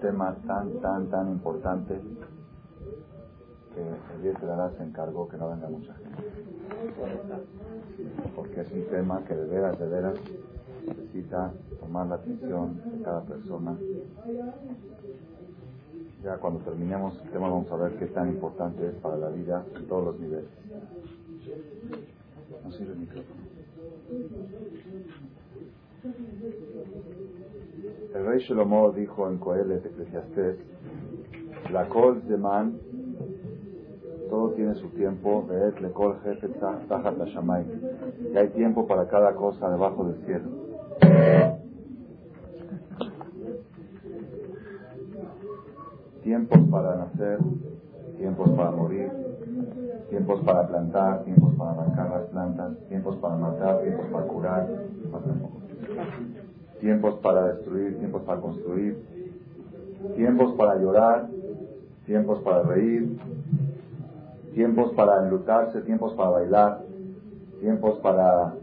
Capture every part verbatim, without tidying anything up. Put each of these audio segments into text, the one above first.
tema tan, tan, tan importante que el día de la se encargó que no venga mucha gente. Sí, porque es un tema que de veras, de veras necesita tomar la atención de cada persona. Ya cuando terminemos el tema vamos a ver qué tan importante es para la vida en todos los niveles. ¿No sirve el micrófono? El rey Shlomo dijo en Coelet, Eclesiastés, la kol zeman, todo tiene su tiempo, veet le kol jefe tajat hashamayim, y hay tiempo para cada cosa debajo del cielo. Tiempos para nacer, tiempos para morir, tiempos para plantar, tiempos para arrancar las plantas, tiempos para matar, tiempos para curar, tiempos para destruir, tiempos para construir, tiempos para llorar, tiempos para reír, tiempos para enlutarse, tiempos para bailar, tiempos para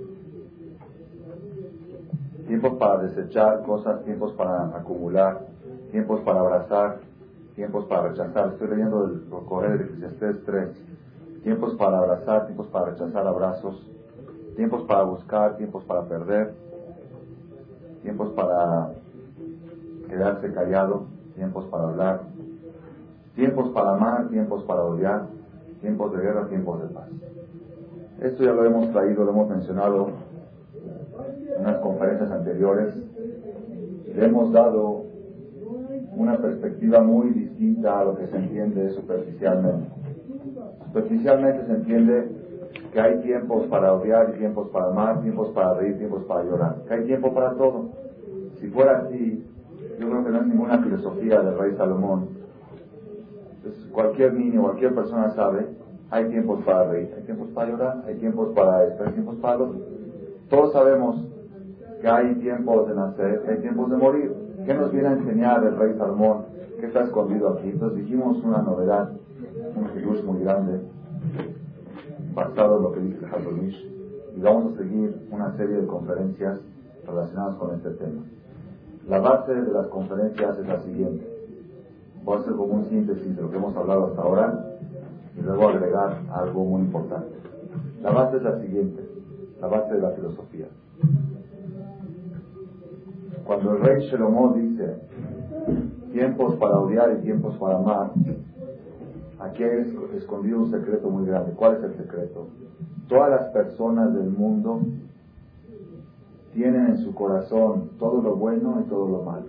tiempos para desechar cosas, tiempos para acumular, tiempos para abrazar, tiempos para rechazar. Estoy leyendo el correo de Eclesiastés tres. Tiempos para abrazar, tiempos para rechazar abrazos, tiempos para buscar, tiempos para perder, tiempos para quedarse callado, tiempos para hablar, tiempos para amar, tiempos para odiar, tiempos de guerra, tiempos de paz. Esto ya lo hemos traído, lo hemos mencionado en unas conferencias anteriores. Le hemos dado una perspectiva muy distinta a lo que se entiende superficialmente. Superficialmente se entiende que hay tiempos para odiar y tiempos para amar, tiempos para reír, tiempos para llorar, que hay tiempo para todo. Si fuera así, yo creo que no es ninguna filosofía del rey Salomón. Entonces, cualquier niño, cualquier persona sabe, hay tiempos para reír, hay tiempos para llorar, hay tiempos para esto, hay tiempos para lo otro. Todos sabemos que hay tiempos de nacer, hay tiempos de morir. ¿Qué nos viene a enseñar el rey Salomón? ¿Qué está escondido aquí? Entonces dijimos una novedad, un hidush muy grande, basado en lo que dice Hazonish, y vamos a seguir una serie de conferencias relacionadas con este tema. La base de las conferencias es la siguiente. Voy a hacer como un síntesis de lo que hemos hablado hasta ahora y luego agregar algo muy importante. La base es la siguiente, la base de la filosofía. Cuando el rey Shlomo dice tiempos para odiar y tiempos para amar, aquí hay escondido un secreto muy grande. ¿Cuál es el secreto? Todas las personas del mundo tienen en su corazón todo lo bueno y todo lo malo.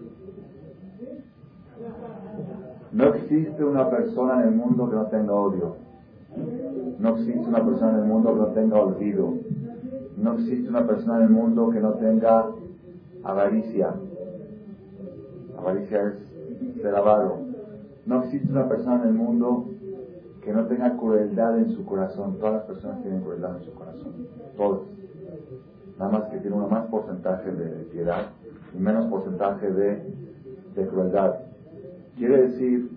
No existe una persona en el mundo que no tenga odio. No existe una persona en el mundo que no tenga olvido. No existe una persona en el mundo que no tenga avaricia. Avaricia es ser avaro. No existe una persona en el mundo que no tenga crueldad en su corazón. Todas las personas tienen crueldad en su corazón. Todas. Nada más que tiene un más porcentaje de piedad y menos porcentaje de, de crueldad. Quiere decir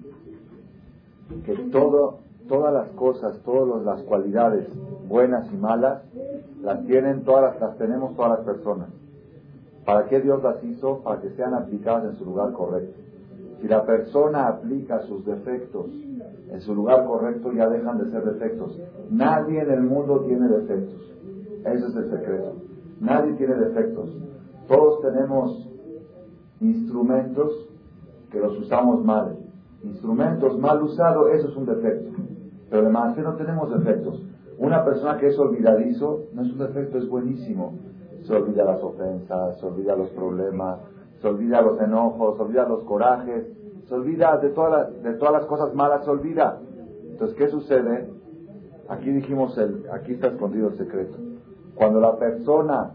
que todo, todas las cosas, todas las cualidades buenas y malas, las tienen todas las, las tenemos todas las personas. ¿Para qué Dios las hizo? Para que sean aplicadas en su lugar correcto. Si la persona aplica sus defectos en su lugar correcto, ya dejan de ser defectos. Nadie en el mundo tiene defectos. Ese es el secreto. Nadie tiene defectos. Todos tenemos instrumentos que los usamos mal. Instrumentos mal usados, eso es un defecto. Pero además no tenemos defectos. Una persona que es olvidadizo no es un defecto, es buenísimo. Se olvida las ofensas, se olvida los problemas, se olvida los enojos, se olvida los corajes, se olvida de todas las, de todas las cosas malas, se olvida. Entonces, ¿qué sucede? Aquí dijimos, el, aquí está escondido el secreto. Cuando la persona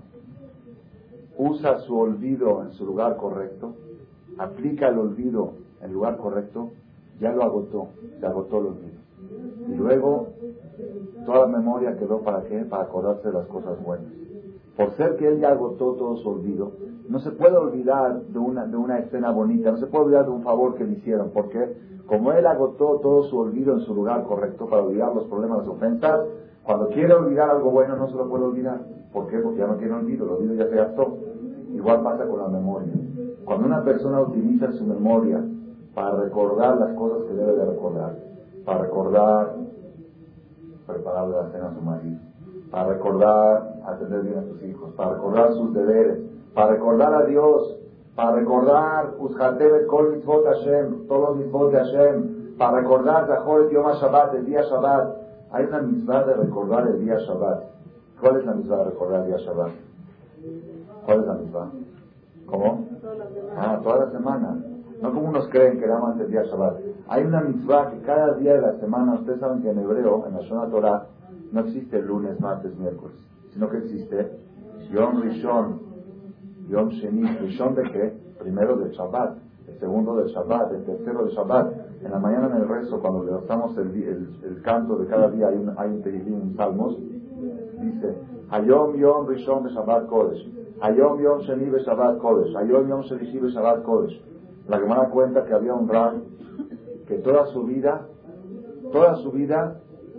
usa su olvido en su lugar correcto, aplica el olvido en el lugar correcto, ya lo agotó, se agotó el olvido. Y luego, toda la memoria quedó para qué? Para acordarse de las cosas buenas. Por ser que él ya agotó todo su olvido, no se puede olvidar de una, de una escena bonita, no se puede olvidar de un favor que le hicieron, porque como él agotó todo su olvido en su lugar correcto para olvidar los problemas, las ofensas, cuando quiere olvidar algo bueno no se lo puede olvidar. ¿Por qué? Porque ya no tiene olvido, el olvido ya se gastó. Igual pasa con la memoria. Cuando una persona utiliza su memoria para recordar las cosas que debe de recordar, para recordar prepararle la cena a su marido, para recordar atender bien a sus hijos, para recordar sus deberes, para recordar a Dios, para recordar Uzhatebet Kol Mitzvot Hashem, todos los mitzvot de Hashem, para recordar Zachor et Yom HaShabbat, el día Shabbat. Hay una mitzvah de recordar el día Shabbat. ¿Cuál es la mitzvah de recordar el día Shabbat? ¿Cuál es la mitzvah? ¿Cómo? Ah, toda la semana. No como unos creen que nada más el día Shabbat. Hay una mitzvah que cada día de la semana, ustedes saben que en hebreo, en la Shona Torah, no existe lunes, martes, miércoles, sino que existe Yom Rishon, Yom Sheni. ¿Rishon de qué? Primero del Shabbat, el segundo del Shabbat, el tercero del Shabbat. En la mañana en el rezo, cuando levantamos el, el, el canto de cada día, hay un, hay un tehilim, un salmos, dice Hayom Yom Rishon be Shabbat Kodesh, Hayom Yom Sheni be Shabbat Kodesh, Hayom Yom Shelishi be Shabbat Kodesh. La Gemara cuenta que había un rab que toda su vida, toda su vida,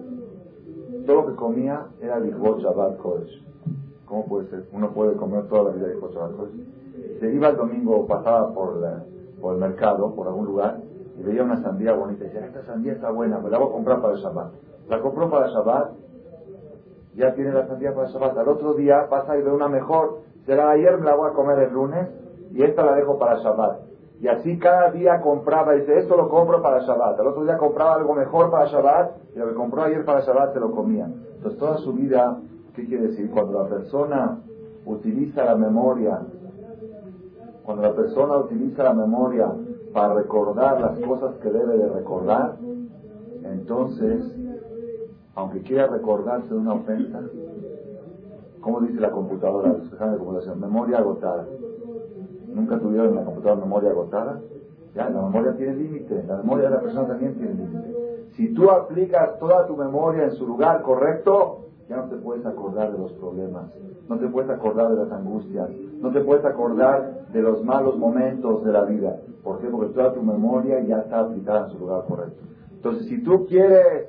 todo lo que comía era Lichvot Shabbat Kodesh. ¿Cómo puede ser? Uno puede comer toda la vida Lichvot Shabbat Kodesh. Se iba el domingo, pasaba por, la, por el mercado, por algún lugar, y veía una sandía bonita y decía, esta sandía está buena, me la voy a comprar para el Shabbat. La compró para el Shabbat, ya tiene la sandía para el Shabbat. Al otro día pasa y ve una mejor, será ayer me la voy a comer el lunes y esta la dejo para el Shabbat. Y así cada día compraba, y dice, esto lo compro para Shabbat. Al otro día compraba algo mejor para Shabbat, y lo que compró ayer para Shabbat se lo comía. Entonces toda su vida, ¿qué quiere decir? Cuando la persona utiliza la memoria, cuando la persona utiliza la memoria para recordar las cosas que debe de recordar, entonces, aunque quiera recordarse de una ofensa, ¿cómo dice la computadora? Los que saben de computación, memoria agotada. ¿Nunca tuvieron en la computadora memoria agotada? Ya, la memoria tiene límite, la memoria de la persona también tiene límite. Si tú aplicas toda tu memoria en su lugar correcto, ya no te puedes acordar de los problemas, no te puedes acordar de las angustias, no te puedes acordar de los malos momentos de la vida. ¿Por qué? Porque toda tu memoria ya está aplicada en su lugar correcto. Entonces, si tú quieres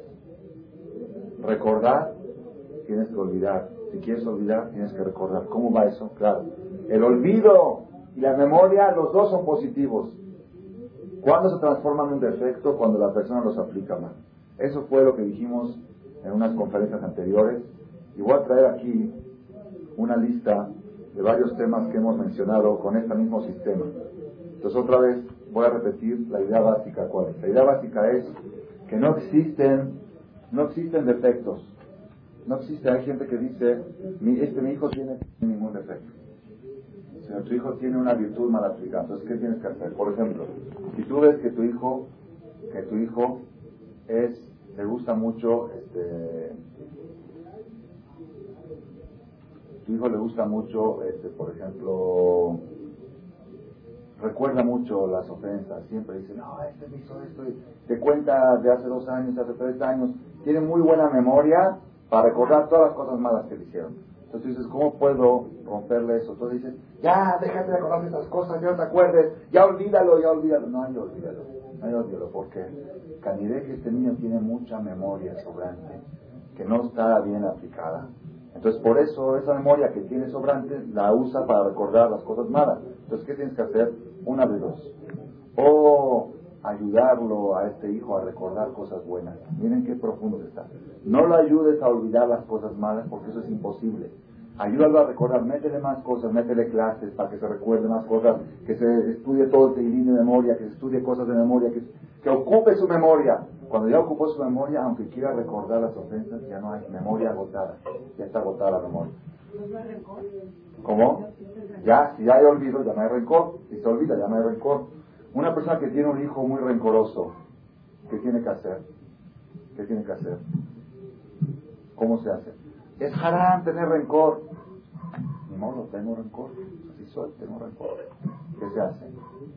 recordar, tienes que olvidar. Si quieres olvidar, tienes que recordar. ¿Cómo va eso? Claro. El olvido y la memoria, los dos son positivos. ¿Cuándo se transforman en un defecto? Cuando la persona los aplica mal. Eso fue lo que dijimos en unas conferencias anteriores. Y voy a traer aquí una lista de varios temas que hemos mencionado con este mismo sistema. Entonces otra vez voy a repetir la idea básica. ¿Cuál es? La idea básica es que no existen, no existen defectos. No existe. Hay gente que dice, mi, este mi hijo tiene ningún defecto. Si tu hijo tiene una virtud mal aplicada, entonces ¿qué tienes que hacer? Por ejemplo, si tú ves que tu hijo, que tu hijo es, le gusta mucho, este, tu hijo le gusta mucho, este, por ejemplo, recuerda mucho las ofensas, siempre dice, no, este me hizo esto, y te cuenta de hace dos años, de hace tres años, tiene muy buena memoria para recordar todas las cosas malas que le hicieron. Entonces dices, ¿cómo puedo romperle eso? Entonces dices, ya, déjate de acordar esas cosas, ya no te acuerdes, ya olvídalo, ya olvídalo. No hay olvídalo, no hay olvídalo, porque Caniré que este niño tiene mucha memoria sobrante, que no está bien aplicada. Entonces por eso esa memoria que tiene sobrante la usa para recordar las cosas malas. Entonces, ¿qué tienes que hacer? Una de dos. O ayudarlo a este hijo a recordar cosas buenas. Miren qué profundo está. No lo ayudes a olvidar las cosas malas porque eso es imposible. Ayúdalo a recordar, métele más cosas, métele clases para que se recuerde más cosas, que se estudie todo el teilín de memoria, que se estudie cosas de memoria, que, que ocupe su memoria. Cuando ya ocupó su memoria, aunque quiera recordar las ofensas, ya no hay memoria agotada, ya está agotada la memoria. ¿Cómo? Ya, si hay olvido, ya no hay rencor. Si se olvida, ya no hay rencor. Una persona que tiene un hijo muy rencoroso, ¿qué tiene que hacer? ¿Qué tiene que hacer? ¿Cómo se hace? Es harán tener rencor. Ni modo, tengo rencor. Así soy, tengo rencor. ¿Qué se hace?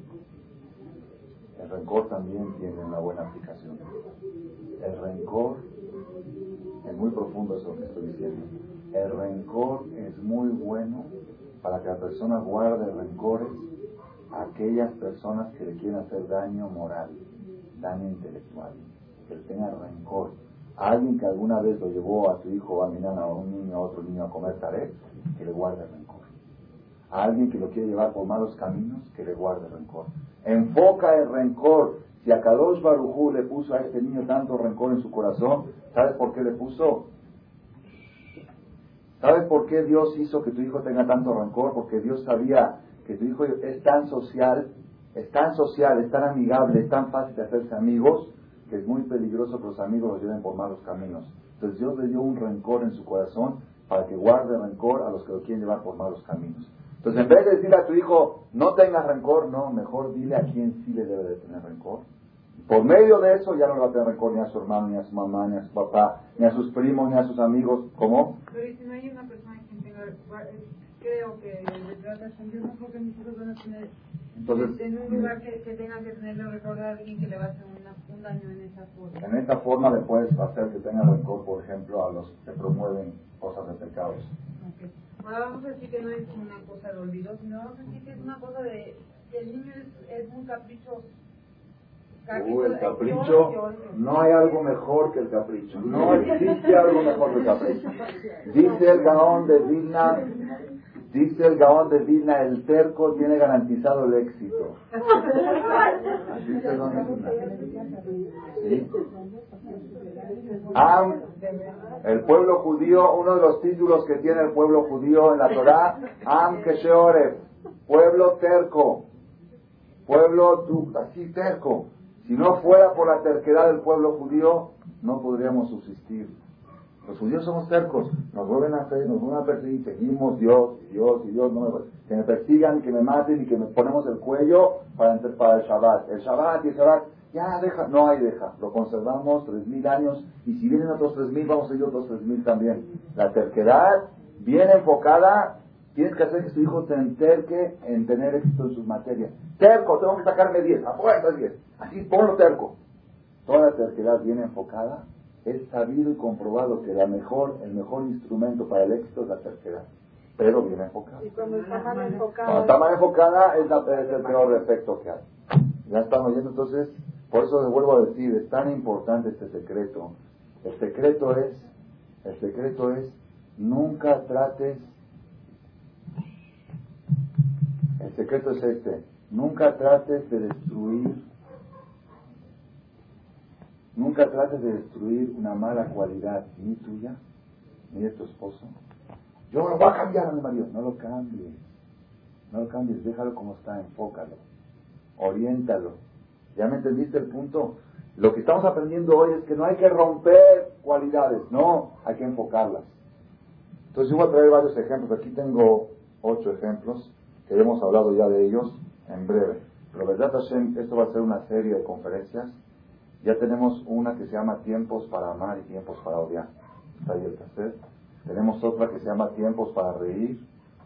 El rencor también tiene una buena aplicación. El rencor es muy profundo, eso que estoy diciendo. El rencor es muy bueno para que la persona guarde rencores a aquellas personas que le quieren hacer daño moral, daño intelectual, que le tengan rencor. A alguien que alguna vez lo llevó a su hijo, a mi nana, a un niño, a otro niño a comer tarek, que le guarde rencor. A alguien que lo quiere llevar por malos caminos, que le guarde rencor. Enfoca el rencor. Si a Kadosh Baruj Hu le puso a este niño tanto rencor en su corazón, ¿sabes por qué le puso? ¿Sabes por qué Dios hizo que tu hijo tenga tanto rencor? Porque Dios sabía que tu hijo es tan social, es tan social, es tan amigable, es tan fácil de hacerse amigos, que es muy peligroso que los amigos los lleven por malos caminos. Entonces Dios le dio un rencor en su corazón para que guarde rencor a los que lo quieren llevar por malos caminos. Entonces, en vez de decirle a tu hijo, no tengas rencor, no, mejor dile a quién sí le debe de tener rencor. Por medio de eso ya no le va a tener rencor ni a su hermano, ni a su mamá, ni a su papá, ni a sus primos, ni a sus amigos. ¿Cómo? Pero ¿y si no hay una persona que tenga, creo que detrás de yo no creo que mis hijos van a tener, entonces, en un lugar que, que tengan que tenerle rencor a alguien que le va a hacer una, un daño en esa forma? En esta forma le puedes hacer que tenga rencor, por ejemplo, a los que promueven cosas de pecados. Okay. Ahora vamos a decir que no es una cosa de olvido, sino vamos a decir que es una cosa de que el niño es, es muy caprichoso. Uh, el capricho, no hay algo mejor que el capricho. No existe algo mejor que el capricho. Dice el Gaón de Vilna, dice el Gaón de Vilna, el terco tiene garantizado el éxito. Así dice el Gaón de Vilna. ¿Sí? Am, el pueblo judío, uno de los títulos que tiene el pueblo judío en la Torá, Am Kesheoref, pueblo terco, pueblo así terco. Si no fuera por la terquedad del pueblo judío, no podríamos subsistir. Los judíos somos tercos, nos vuelven a hacer, nos vuelven a perseguir, seguimos Dios, y Dios, y Dios, no me, que me persigan, que me maten y que me ponemos el cuello para, para el Shabbat. El Shabbat y el Shabbat, ya deja, no hay deja, lo conservamos tres mil años, y si vienen otros tres mil, vamos a ir otros tres mil también. La terquedad, bien enfocada, tienes que hacer que tu hijo te enterque en tener éxito en sus materias. Terco, tengo que sacarme diez, afuera diez. Así ponlo terco. Toda la terquedad bien enfocada, es sabido y comprobado que la mejor, el mejor instrumento para el éxito es la terquedad, pero bien enfocada. Y cuando está mal enfocada, cuando está mal enfocada es, la, es el peor defecto que hay. Ya estamos viendo, entonces, por eso les vuelvo a decir, es tan importante este secreto. El secreto es, el secreto es, nunca trates, el secreto es este, nunca trates de destruir Nunca trates de destruir una mala cualidad, ni tuya, ni de tu esposo. Yo lo voy a cambiar a mi marido. No lo cambies. No lo cambies. Déjalo como está. Enfócalo. Oriéntalo. ¿Ya me entendiste el punto? Lo que estamos aprendiendo hoy es que no hay que romper cualidades. No, hay que enfocarlas. Entonces yo voy a traer varios ejemplos. Aquí tengo ocho ejemplos que hemos hablado ya de ellos en breve. Pero verdad, Hashem, esto va a ser una serie de conferencias. Ya tenemos una que se llama Tiempos para amar y tiempos para odiar. Está ahí el tercer. Tenemos otra que se llama Tiempos para reír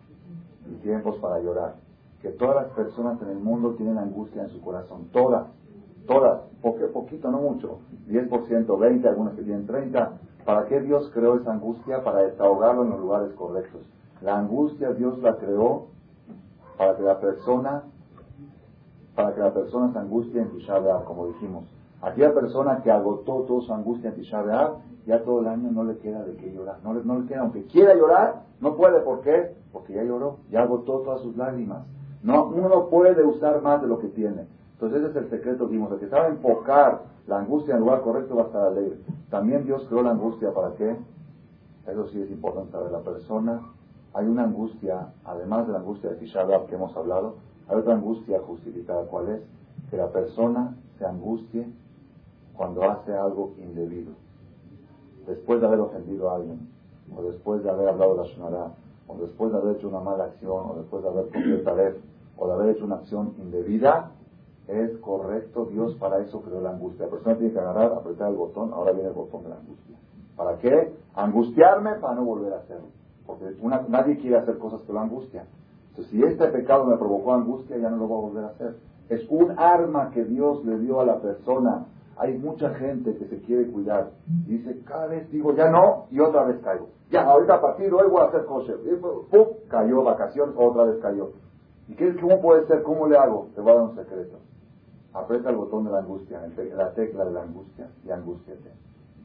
y tiempos para llorar. Que todas las personas en el mundo tienen angustia en su corazón. Todas. Todas. Poque, poquito, no mucho. diez por ciento, veinte, algunas que tienen treinta. ¿Para qué Dios creó esa angustia? Para desahogarlo en los lugares correctos. La angustia Dios la creó para que la persona, para que la persona se angustie en Tisha B'Av, como dijimos. Aquella persona que agotó toda su angustia en Tisha B'Av, ya todo el año no le queda de qué llorar. No le, no le queda, aunque quiera llorar, no puede. ¿Por qué? Porque ya lloró, ya agotó todas sus lágrimas. No, uno no puede usar más de lo que tiene. Entonces ese es el secreto que vimos. El que sabe enfocar la angustia en el lugar correcto va a estar alegre. También Dios creó la angustia, ¿para qué? Eso sí es importante saber. La persona, hay una angustia, además de la angustia de Tisha B'Av que hemos hablado, hay otra angustia justificada. ¿Cuál es? Que la persona se angustie cuando hace algo indebido, después de haber ofendido a alguien, o después de haber hablado de la Shonará, o después de haber hecho una mala acción, o después de haber cometido vez, o de haber hecho una acción indebida, es correcto. Dios para eso creó la angustia. La persona tiene que agarrar, apretar el botón. Ahora viene el botón de la angustia. ¿Para qué? Angustiarme para no volver a hacerlo, porque una, nadie quiere hacer cosas que lo angustian. Entonces, si este pecado me provocó angustia, ya no lo voy a volver a hacer. Es un arma que Dios le dio a la persona. Hay mucha gente que se quiere cuidar y dice, cada vez digo ya no y otra vez caigo. Ya, ahorita a partir de hoy voy a hacer kosher. Y pum, cayó, vacaciones, otra vez cayó. ¿Y qué, cómo puede ser? ¿Cómo le hago? Te voy a dar un secreto. Aprieta el botón de la angustia, la tecla de la angustia y angústiate.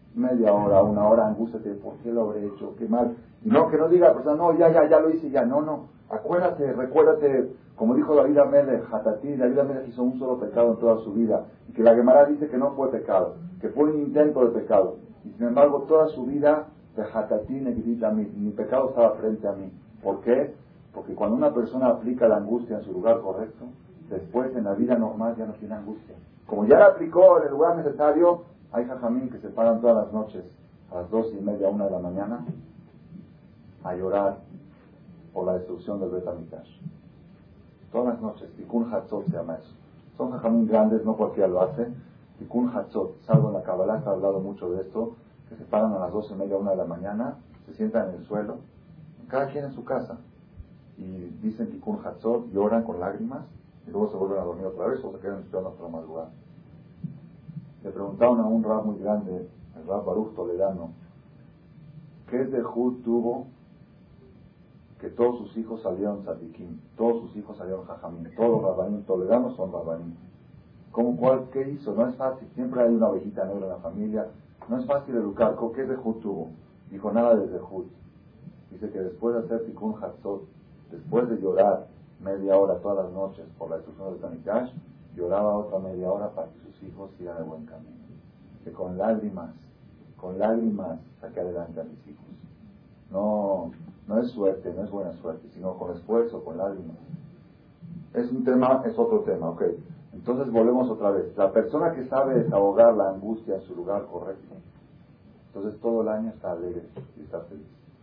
media hora, una hora, angústiate, ¿por qué lo habré hecho? ¿Qué mal? Y no, que no diga la persona, no, ya, ya, ya lo hice, ya, no, no. Acuérdate, recuérdate, como dijo David Amelech, Hatatí, David Amelech hizo un solo pecado en toda su vida, y que la Gemara dice que no fue pecado, que fue un intento de pecado. Y sin embargo, toda su vida, de Hatatí, Negidita, mi, mi pecado estaba frente a mí. ¿Por qué? Porque cuando una persona aplica la angustia en su lugar correcto, después en la vida normal ya no tiene angustia. Como ya la aplicó en el lugar necesario, hay jajamín que se paran todas las noches, a las dos y media, una de la mañana, a llorar por la destrucción del Bet HaMikdash. Todas las noches, Tikkun Hatzot se llama eso. Son jajamín grandes, no cualquiera lo hace. Tikkun Hatzot, salvo en la Kabbalah, se ha hablado mucho de esto, que se paran a las dos y media, una de la mañana, se sientan en el suelo, cada quien en su casa, y dicen Tikkun Hatzot, lloran con lágrimas, y luego se vuelven a dormir otra vez o se quedan esperando hasta la madrugada. Le preguntaron a un rab muy grande, el rab Baruch Toledano, ¿qué zehut tuvo que todos sus hijos salieron tzadikim, todos sus hijos salieron jajamín, todos los rabanim toledanos son rabanim? ¿Cómo, cuál, qué hizo? No es fácil, siempre hay una ovejita negra en la familia, no es fácil educar. ¿Qué zehut tuvo? Dijo, nada de zehut. Dice que después de hacer Tikkun Hatzot, después de llorar media hora todas las noches por la destrucción del Bet HaMikdash, lloraba otra media hora para que sus hijos sigan de buen camino. Que con lágrimas, con lágrimas saqué adelante a mis hijos. No, no es suerte, no es buena suerte, sino con esfuerzo, con lágrimas. Es un tema, es otro tema, ok. Entonces volvemos otra vez. La persona que sabe desahogar la angustia en su lugar correcto, entonces todo el año está alegre y está feliz.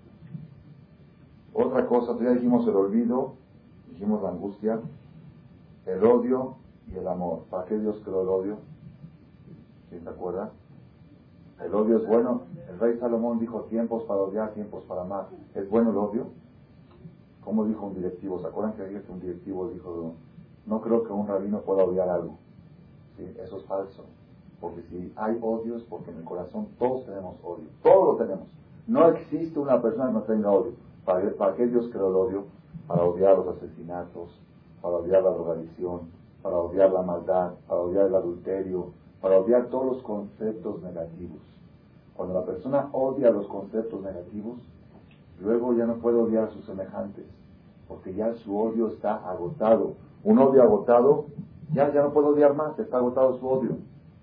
Otra cosa, ya dijimos el olvido, dijimos la angustia, el odio y el amor. ¿Para qué Dios creó el odio? ¿Quién se acuerda? El odio es bueno. El rey Salomón dijo tiempos para odiar, tiempos para amar. ¿Es bueno el odio? ¿Cómo dijo un directivo? ¿Se acuerdan que ayer un directivo dijo, no creo que un rabino pueda odiar algo? ¿Sí? Eso es falso. Porque si hay odio es porque en el corazón todos tenemos odio. Todos lo tenemos. No existe una persona que no tenga odio. ¿Para, para qué Dios creó el odio? Para odiar los asesinatos, para odiar la drogadicción, para odiar la maldad, para odiar el adulterio, para odiar todos los conceptos negativos. Cuando la persona odia los conceptos negativos, luego ya no puede odiar a sus semejantes, porque ya su odio está agotado. Un odio agotado, ya, ya no puede odiar más, está agotado su odio.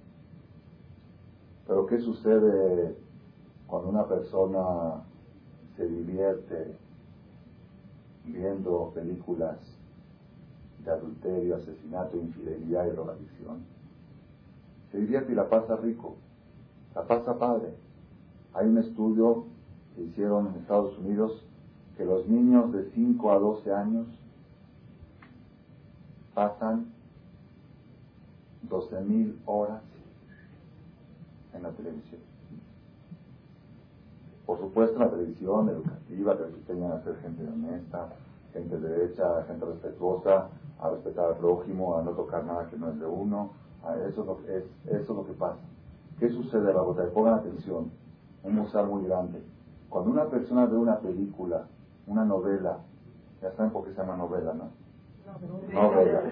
Pero ¿qué sucede cuando una persona se divierte viendo películas de adulterio, asesinato, infidelidad y drogadicción? Se divierte y la pasa rico, la pasa padre. Hay un estudio que hicieron en Estados Unidos que los niños de cinco a doce años pasan doce mil horas en la televisión. Por supuesto, la televisión educativa, que les enseñan a ser gente honesta, gente derecha, gente respetuosa, a respetar al prójimo, a no tocar nada que no es de uno. A eso, es lo que es, eso es lo que pasa. ¿Qué sucede, Rabotay? Pongan atención. Un musar muy grande. Cuando una persona ve una película, una novela, ya saben por qué se llama novela, ¿no? Novela.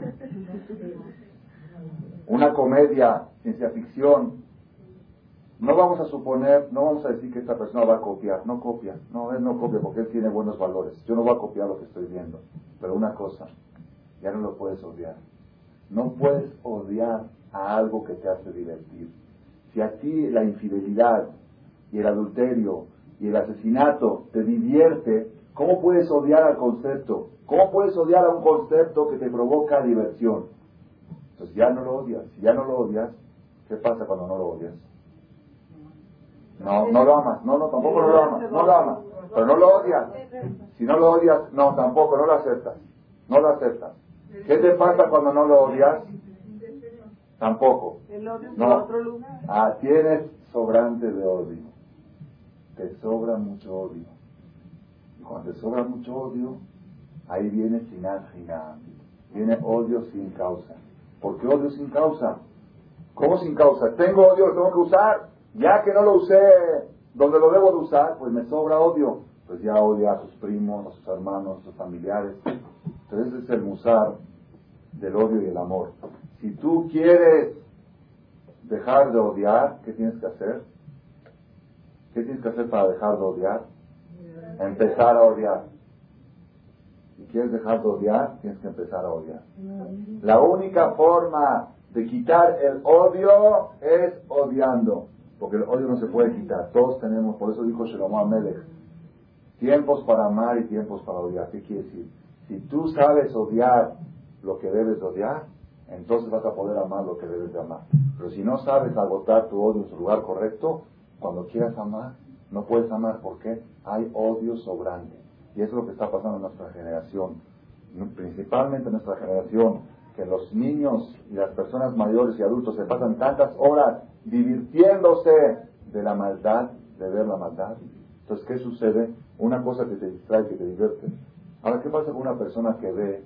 Una comedia, ciencia ficción. No vamos a suponer, no vamos a decir que esta persona va a copiar. No copia. No, él no copia porque él tiene buenos valores. Yo no voy a copiar lo que estoy viendo. Pero una cosa, ya no lo puedes odiar. No puedes odiar a algo que te hace divertir. Si a ti la infidelidad y el adulterio y el asesinato te divierte, ¿cómo puedes odiar al concepto? ¿Cómo puedes odiar a un concepto que te provoca diversión? Entonces ya no lo odias. Si ya no lo odias, ¿qué pasa cuando no lo odias? No, no lo amas. No, no, tampoco no lo amas. No lo amas. Pero no lo odias. Si no lo odias, no, tampoco, no lo aceptas. No lo aceptas. ¿Qué te pasa cuando no lo odias? Tampoco. No. Ah, tienes sobrante de odio. Te sobra mucho odio. Y cuando te sobra mucho odio, ahí viene sinat hinam. Viene odio sin causa. ¿Por qué odio sin causa? ¿Cómo sin causa? Tengo odio, lo tengo que usar. Ya que no lo usé donde lo debo de usar, pues me sobra odio. Pues ya odia a sus primos, a sus hermanos, a sus familiares. Entonces ese es el musar del odio y el amor. Si tú quieres dejar de odiar, ¿qué tienes que hacer? ¿Qué tienes que hacer para dejar de odiar? Empezar a odiar. Si quieres dejar de odiar, tienes que empezar a odiar. La única forma de quitar el odio es odiando, porque el odio no se puede quitar. Todos tenemos, por eso dijo Shlomo Amelech, tiempos para amar y tiempos para odiar. ¿Qué quiere decir? Si tú sabes odiar lo que debes de odiar, entonces vas a poder amar lo que debes de amar. Pero si no sabes agotar tu odio en su lugar correcto, cuando quieras amar, no puedes amar. ¿Por qué? Hay odio sobrante. Y eso es lo que está pasando en nuestra generación. Principalmente en nuestra generación, que los niños y las personas mayores y adultos se pasan tantas horas divirtiéndose de la maldad, de ver la maldad. Entonces, ¿qué sucede? Una cosa que te distrae, que te divierte. Ahora, ¿qué pasa con una persona que ve,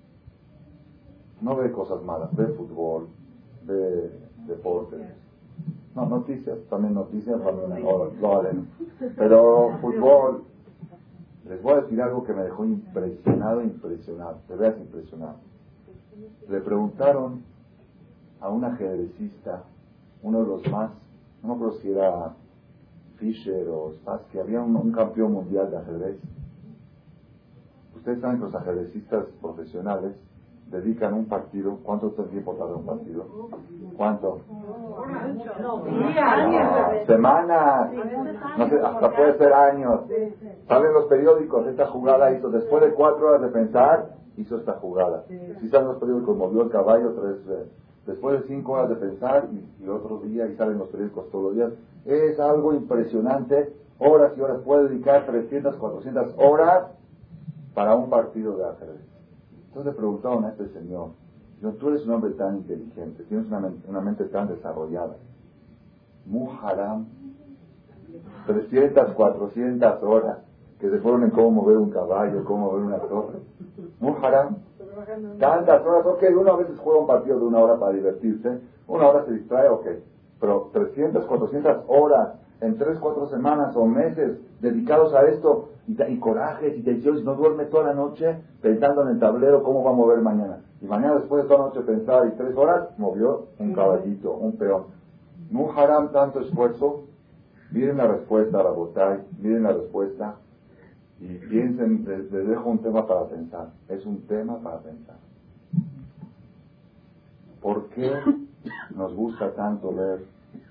no ve cosas malas, ve fútbol, ve deportes? No, noticias, también noticias, también, no, no, pero fútbol. Les voy a decir algo que me dejó impresionado, impresionado, de veras impresionado. Le preguntaron a un ajedrecista, uno de los más, no me acuerdo si era Fischer o Spassky, había un, un campeón mundial de ajedrez. Ustedes saben que los ajedrecistas profesionales dedican un partido. ¿Cuánto tiempo tarda un partido? ¿Cuánto? No, semanas, no sé, hasta puede ser años. ¿Saben los periódicos? Esta jugada hizo, después de cuatro horas de pensar, hizo esta jugada. Si saben los periódicos, movió el caballo tres veces. Después de cinco horas de pensar, y, y otro día, y salen los periódicos todos los días. Es algo impresionante. Horas y horas. Puede dedicar trescientas, cuatrocientas horas para un partido de ajedrez. Entonces le preguntaron a este señor, tú eres un hombre tan inteligente, tienes una, mente, una mente tan desarrollada. Muharam, trescientas, cuatrocientas horas que se fueron en cómo mover un caballo, cómo mover una torre. Muharam, tantas horas, ok, uno a veces juega un partido de una hora para divertirse, una hora se distrae, ok, pero trescientas, cuatrocientas horas en tres, cuatro semanas o meses dedicados a esto, y, y corajes y tensiones, no duerme toda la noche pensando en el tablero cómo va a mover mañana. Y mañana después de toda la noche pensar y tres horas, movió un caballito, un peón. No harán tanto esfuerzo. Miren la respuesta, Rabotay, miren la respuesta y piensen, les, les dejo un tema para pensar. Es un tema para pensar. ¿Por qué nos gusta tanto ver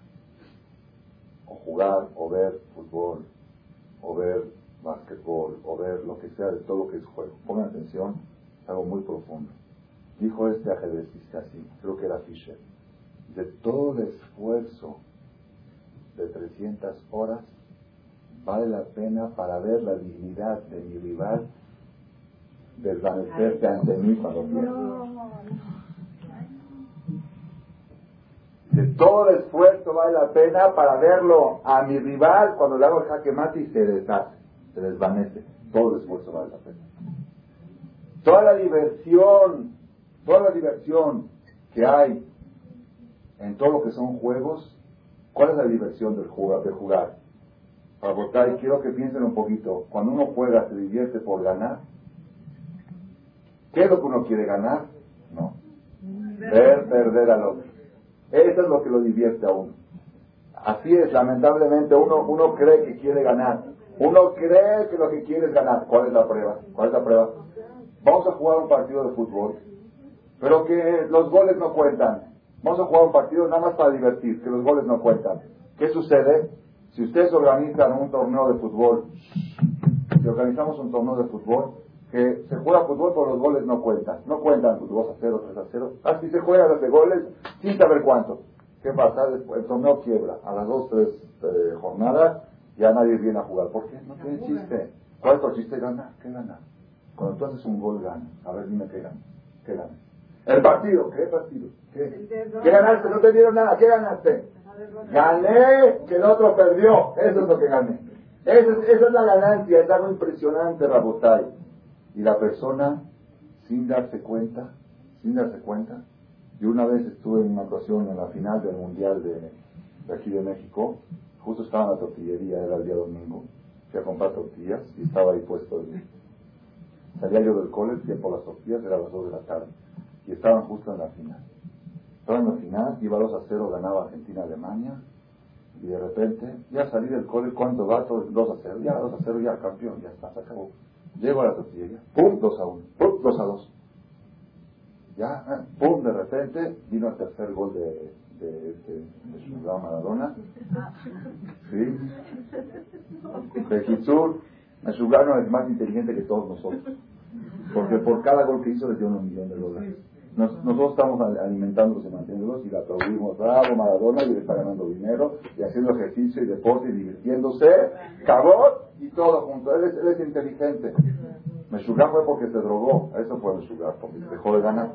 o jugar o ver fútbol o ver básquetbol o ver lo que sea de todo lo que es juego? Pongan atención, es algo muy profundo. Dijo este ajedrecista así, creo que era Fischer, de todo el esfuerzo de trescientas horas vale la pena para ver la dignidad de mi rival desvanecerse ante mí cuando pierdo. De todo el esfuerzo vale la pena para verlo a mi rival cuando le hago el jaque mate y se deshace, se desvanece. Todo el esfuerzo vale la pena. Toda la diversión, toda la diversión que hay en todo lo que son juegos, ¿cuál es la diversión del jugar, de jugar? Para votar, y quiero que piensen un poquito. Cuando uno juega, ¿se divierte por ganar? ¿Qué es lo que uno quiere ganar? No. Ver perder al otro. Eso es lo que lo divierte a uno. Así es, lamentablemente uno, uno cree que quiere ganar. Uno cree que lo que quiere es ganar. ¿Cuál es la prueba? ¿Cuál es la prueba? Vamos a jugar un partido de fútbol, pero que los goles no cuentan. Vamos a jugar un partido nada más para divertir, que los goles no cuentan. ¿Qué sucede? Si ustedes organizan un torneo de fútbol, si organizamos un torneo de fútbol, que se juega fútbol pero los goles no cuentan. No cuentan dos a cero, tres a cero. Así se juega los de goles sin saber cuánto. ¿Qué pasa? El torneo quiebra. A las dos, tres eh, jornadas ya nadie viene a jugar. ¿Por qué? No tiene chiste. ¿Cuál es tu chiste? Gana. ¿Qué gana? Cuando tú haces un gol, gana. A ver, dime qué gana. ¿Qué gana? El partido. ¿Qué partido? ¿Qué? ¿Qué ganaste? No te dieron nada. ¿Qué ganaste? Gané que el otro perdió. Eso es lo que gané. Esa es, esa es la ganancia. Es algo impresionante, Rabotay. Y la persona, sin darse cuenta, sin darse cuenta, yo una vez estuve en una ocasión en la final del Mundial de, de aquí de México, justo estaba en la tortillería, era el día domingo, fui a comprar tortillas y estaba ahí puesto el... Salía yo del cole, fui por las tortillas, era las dos de la tarde, y estaban justo en la final. Estaba en la final, iba dos a cero, ganaba Argentina-Alemania, Y de repente, ya salí del cole, ¿cuánto va? dos a cero, ya dos a cero, ya campeón, ya está, se acabó. Llego a la tortillería, pum, dos a uno, pum, dos a dos. Ya, eh, pum, de repente, vino el tercer gol de, de, de, de su Maradona. ¿Sí? De Kitsur, Meshugano es más inteligente que todos nosotros. Porque por cada gol que hizo le dio un millón de dólares. Nos, nosotros estamos alimentándolos y manteniéndolos y la aplaudimos, bravo Maradona, y le está ganando dinero y haciendo ejercicio y deporte y divirtiéndose, cabot y todo junto. Él es, él es inteligente. Meshuggah fue porque se drogó, eso fue Meshuggah, porque dejó de ganar.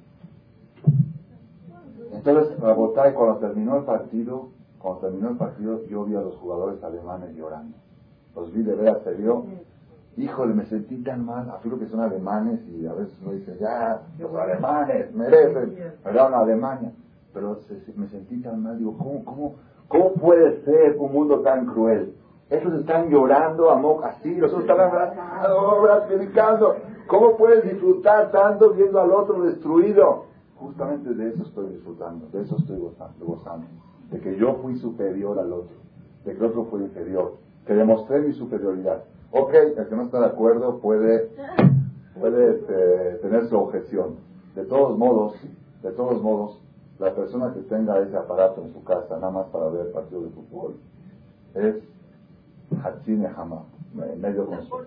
Entonces, Rabotay, cuando terminó el partido, cuando terminó el partido, yo vi a los jugadores alemanes llorando. Los vi de veras, se vio. Híjole, me sentí tan mal, afirmo que son alemanes y a veces uno dice, ya, los alemanes merecen, ¿verdad? Una Alemania. Pero se, se, me sentí tan mal, digo, ¿cómo, cómo, ¿cómo puede ser un mundo tan cruel? Esos están llorando a moca así, los otros están abrazados, predicando. ¿Cómo puedes disfrutar tanto viendo al otro destruido? Justamente de eso estoy disfrutando, de eso estoy gozando, gozando. De que yo fui superior al otro, de que el otro fue inferior, que demostré mi superioridad. Ok, el que no está de acuerdo puede, puede este, tener su objeción. De todos modos, de todos modos, la persona que tenga ese aparato en su casa, nada más para ver partidos de fútbol, es Hatsine Hama, medio consuelo.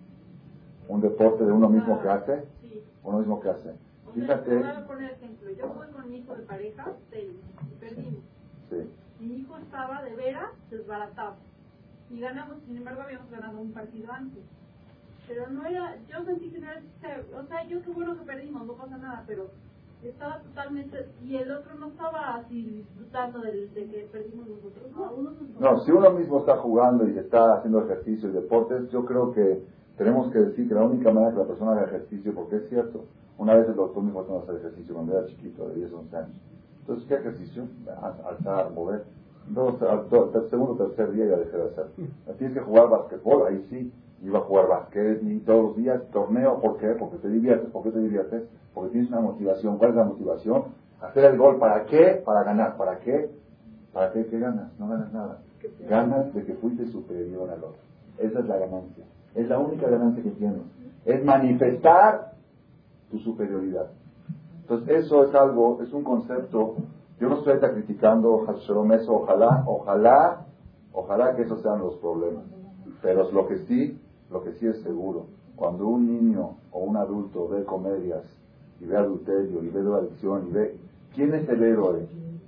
Un deporte de uno mismo que hace, sí. uno mismo que hace. O Fíjate. sea, voy a poner ejemplo. Yo fui con mi hijo de pareja, tenis, y perdimos. Sí. Mi hijo estaba de veras desbaratado. Y ganamos, sin embargo habíamos ganado un partido antes. Pero no era, yo sentí que no era, o sea, yo qué bueno que perdimos, no pasa nada, pero estaba totalmente, y el otro no estaba así disfrutando de, de que perdimos nosotros. No, uno no, si uno mismo está jugando y está haciendo ejercicio y deportes, yo creo que tenemos que decir que la única manera que la persona haga ejercicio, porque es cierto, una vez el doctor me dijo que no hacer ejercicio cuando era chiquito, de diez, once años. Entonces, ¿qué ejercicio? Alzar, mover. Dos, al segundo o tercer día ya dejé de hacer. Tienes que jugar basquetbol, ahí sí. Iba a jugar basquet y todos los días torneo. ¿Por qué? Porque te diviertes. ¿Por qué te diviertes? Porque tienes una motivación. ¿Cuál es la motivación? Hacer el gol. ¿Para qué? Para ganar. ¿Para qué? ¿Para qué? ¿Qué ganas? No ganas nada. Ganas de que fuiste superior al otro. Esa es la ganancia. Es la única ganancia que tienes. Es manifestar tu superioridad. Entonces eso es algo, es un concepto. Yo no estoy ahorita criticando Hashem eso, ojalá, ojalá, ojalá que esos sean los problemas. Pero lo que sí, lo que sí es seguro, cuando un niño o un adulto ve comedias y ve adulterio y ve adicción y ve, ¿quién es el héroe?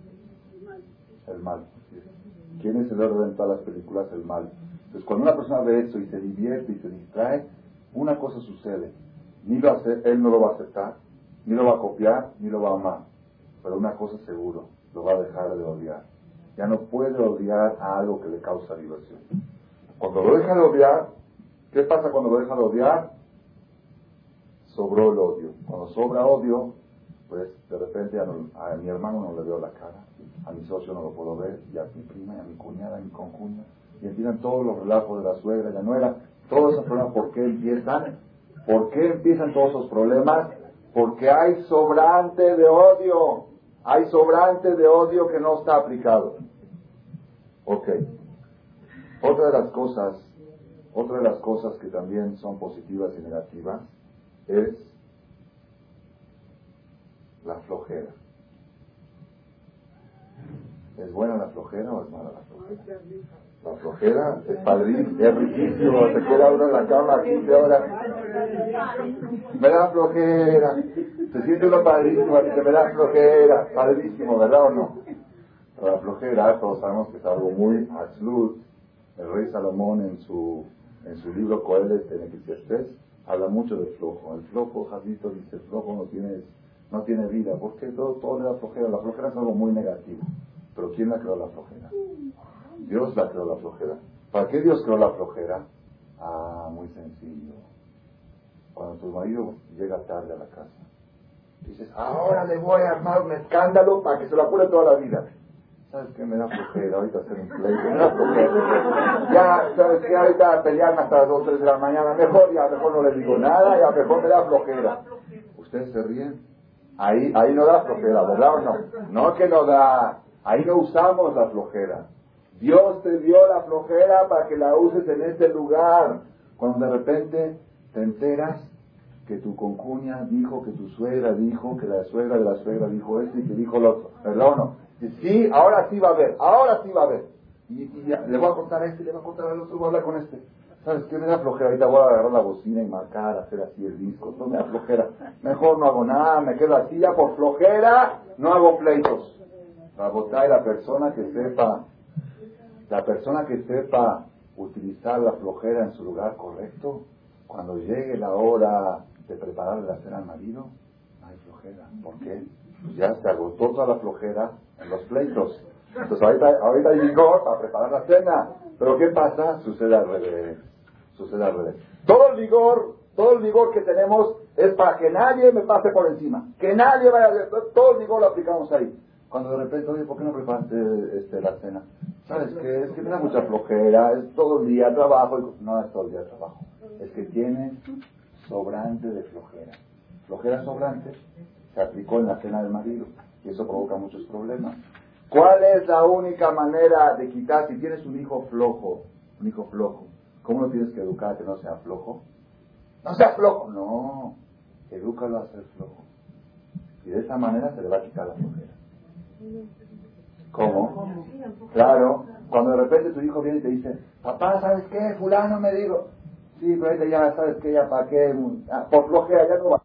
El mal. ¿Quién es el héroe en todas las películas? El mal. Entonces cuando una persona ve eso y se divierte y se distrae, una cosa sucede. Ni lo hace, él no lo va a aceptar, ni lo va a copiar, ni lo va a amar. Pero una cosa seguro, lo va a dejar de odiar. Ya no puede odiar a algo que le causa diversión. Cuando lo deja de odiar, ¿qué pasa cuando lo deja de odiar? Sobró el odio. Cuando sobra odio, pues de repente a, no, a mi hermano no le veo la cara, a mi socio no lo puedo ver, y a mi prima, y a mi cuñada, y a mi concuña, y empiezan todos los relatos de la suegra, de la nuera, todos esos problemas. ¿Por qué empiezan? ¿Por qué empiezan todos esos problemas? Porque hay sobrante de odio. Hay sobrante de odio que no está aplicado. Ok. Otra de las cosas, otra de las cosas que también son positivas y negativas es la flojera. ¿Es buena la flojera o es mala la flojera? La flojera es padrísimo, es riquísimo, se queda uno en la cama quince horas. Me da flojera. Se siente uno padrísimo, así que me da flojera. Padrísimo, ¿verdad o no? Pero la flojera, todos sabemos que es algo muy absoluto. El rey Salomón en su, en su libro Coelet, en Eclesiastés, habla mucho del flojo. El flojo, Jadito dice, el flojo no tiene, no tiene vida. ¿Por qué? Todo, todo le da flojera. La flojera es algo muy negativo. Pero ¿quién la creó la flojera? Dios la creó la flojera. ¿Para qué Dios creó la flojera? Ah, muy sencillo. Cuando tu marido llega tarde a la casa, dices, ahora le voy a armar un escándalo para que se lo apure toda la vida. ¿Sabes qué? Me da flojera ahorita hacer un pleito. Me da flojera. Ya, ¿sabes qué? Ahorita pelearme hasta las dos o tres de la mañana. Mejor, ya mejor no le digo nada, ya mejor me da flojera. ¿Ustedes se ríen? Ahí, ahí no da flojera, ¿verdad o no? No que no da. Ahí no usamos la flojera. Dios te dio la flojera para que la uses en este lugar. Cuando de repente te enteras que tu concuña dijo, que tu suegra dijo, que la suegra de la suegra dijo esto y que dijo lo otro. ¿Verdad o no? Sí, ahora sí va a haber, ahora sí va a haber. Y, y ya, le voy a contar a este, le voy a contar al otro, voy a hablar con este. ¿Sabes qué? Me da flojera, ahorita voy a agarrar la bocina y marcar, hacer así el disco. No me da flojera. Mejor no hago nada, me quedo así, ya por flojera, no hago pleitos. La botá y la persona que sepa, la persona que sepa utilizar la flojera en su lugar correcto, cuando llegue la hora de prepararle la cena al marido, no hay flojera. ¿Por qué? Pues ya se agotó toda la flojera en los pleitos. Entonces ahorita, ahorita hay vigor para preparar la cena. Pero ¿qué pasa? Sucede al revés. Sucede al revés. Todo el vigor, todo el vigor que tenemos es para que nadie me pase por encima. Que nadie vaya a hacer. Todo el vigor lo aplicamos ahí. Cuando de repente, oye, ¿por qué no preparaste este, la cena? ¿Sabes qué? Es que me da mucha flojera, es todo el día trabajo. Y... No es todo el día trabajo. Es que tienes sobrante de flojera. Flojera sobrante se aplicó en la cena del marido. Y eso provoca muchos problemas. ¿Cuál es la única manera de quitar? Si tienes un hijo flojo, un hijo flojo, ¿cómo lo tienes que educar a que no sea flojo? No sea flojo. No, edúcalo a ser flojo. Y de esa manera se le va a quitar la flojera. ¿Cómo? Claro, cuando de repente tu hijo viene y te dice, papá, ¿sabes qué? Fulano me dijo. Sí, pero ahorita ya, ¿sabes qué? Ya para qué, ah, por flojera, ya no va.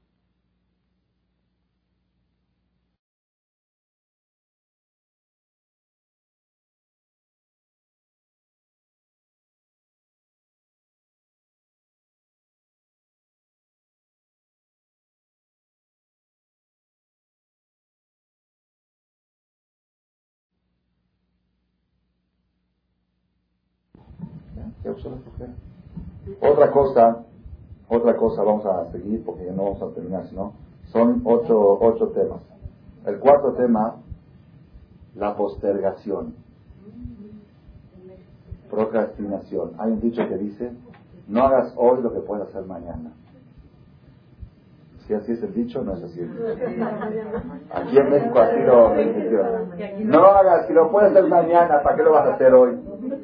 Ya usó la flojera. Otra cosa, otra cosa, vamos a seguir porque ya no vamos a terminar, sino son ocho, ocho temas. El cuarto tema, la postergación, procrastinación. Hay un dicho que dice, no hagas hoy lo que puedes hacer mañana. Si así es el dicho, no es así el dicho. Aquí en México así lo dijeron. No hagas, si lo puedes hacer mañana, ¿para qué lo vas a hacer hoy?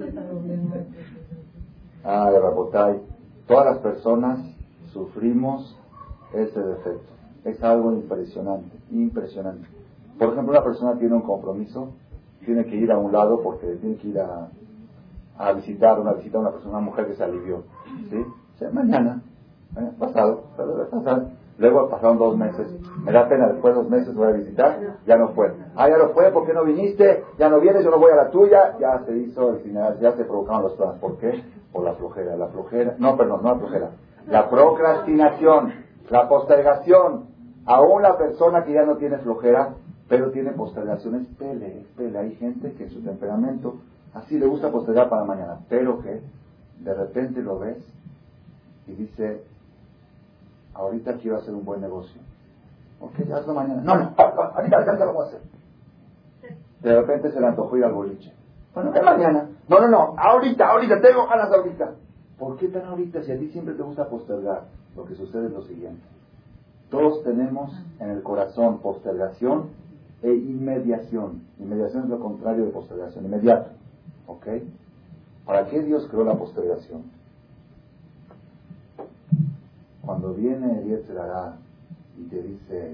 Ah, de Rabotay. Todas las personas sufrimos ese defecto. Es algo impresionante, impresionante. Por ejemplo, una persona tiene un compromiso, tiene que ir a un lado porque tiene que ir a, a visitar una visita a una persona, una mujer que se alivió. ¿Sí? O sea, mañana, ¿eh? pasado, pasado. Luego pasaron dos meses. Me da pena, después de dos meses voy a visitar, ya no fue. Ah, ya no fue, ¿por qué no viniste? Ya no vienes, yo no voy a la tuya. Ya se hizo el final, ya se provocaron los planes. ¿Por qué? Por la flojera, la flojera, no, perdón, no la flojera. La procrastinación, la postergación. Aún la persona que ya no tiene flojera, pero tiene postergación, es pele, es pele. Hay gente que en su temperamento así le gusta postergar para mañana, pero que de repente lo ves y dice, ahorita quiero hacer un buen negocio. Ok, ya hazlo mañana. No, no, ahorita ya lo voy a hacer. De repente se le antojó ir al boliche. Bueno, ¿qué mañana? No, no, no, ahorita, ahorita, tengo ganas ahorita. ¿Por qué tan ahorita si a ti siempre te gusta postergar? Lo que sucede es lo siguiente. Todos tenemos en el corazón postergación e inmediación. Inmediación es lo contrario de postergación, inmediato. ¿Ok? ¿Para qué Dios creó la postergación? Cuando viene Dios te dará y te dice,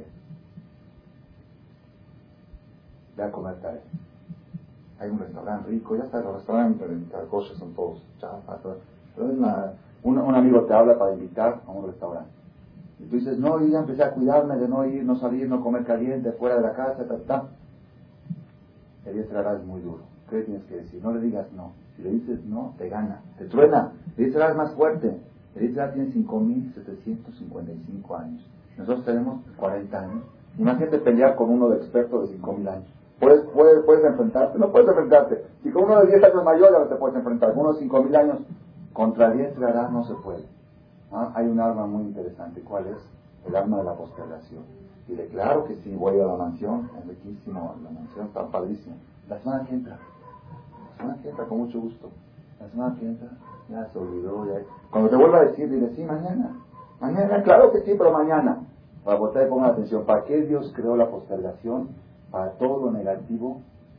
ve a comer tal. Hay un restaurante rico, ya está, los restaurantes en Carcoche son todos chafas. Pero una, un, un amigo te habla para invitar a un restaurante. Y tú dices, no, yo ya empecé a cuidarme de no ir, no salir, no comer caliente, fuera de la casa, ta, ta. El Dios te dará es muy duro. ¿Qué tienes que decir? No le digas no. Si le dices no, te gana, te truena. El Dios te dará es más fuerte. El Dios te dará tiene cinco mil setecientos cincuenta y cinco años. Nosotros tenemos cuarenta años. Imagínate pelear con uno de experto de cinco mil años. ¿Puedes, puedes, ¿Puedes enfrentarte? No puedes enfrentarte. Si con uno de diez años mayor ya no te puedes enfrentar. Con uno de cinco mil años, contra diez Gará no se puede. ¿Ah? Hay un arma muy interesante. ¿Cuál es? El arma de la postergación. Dile, claro que sí, voy a la mansión. Es riquísimo, la mansión está padrísima. La semana que entra. La semana que entra, con mucho gusto. La semana que entra, ya se olvidó. Ya... Cuando te vuelva a decir, dile, sí, mañana. Mañana, claro que sí, pero mañana. Para botar y pongan atención. ¿Para qué Dios creó la postergación? Para todo lo negativo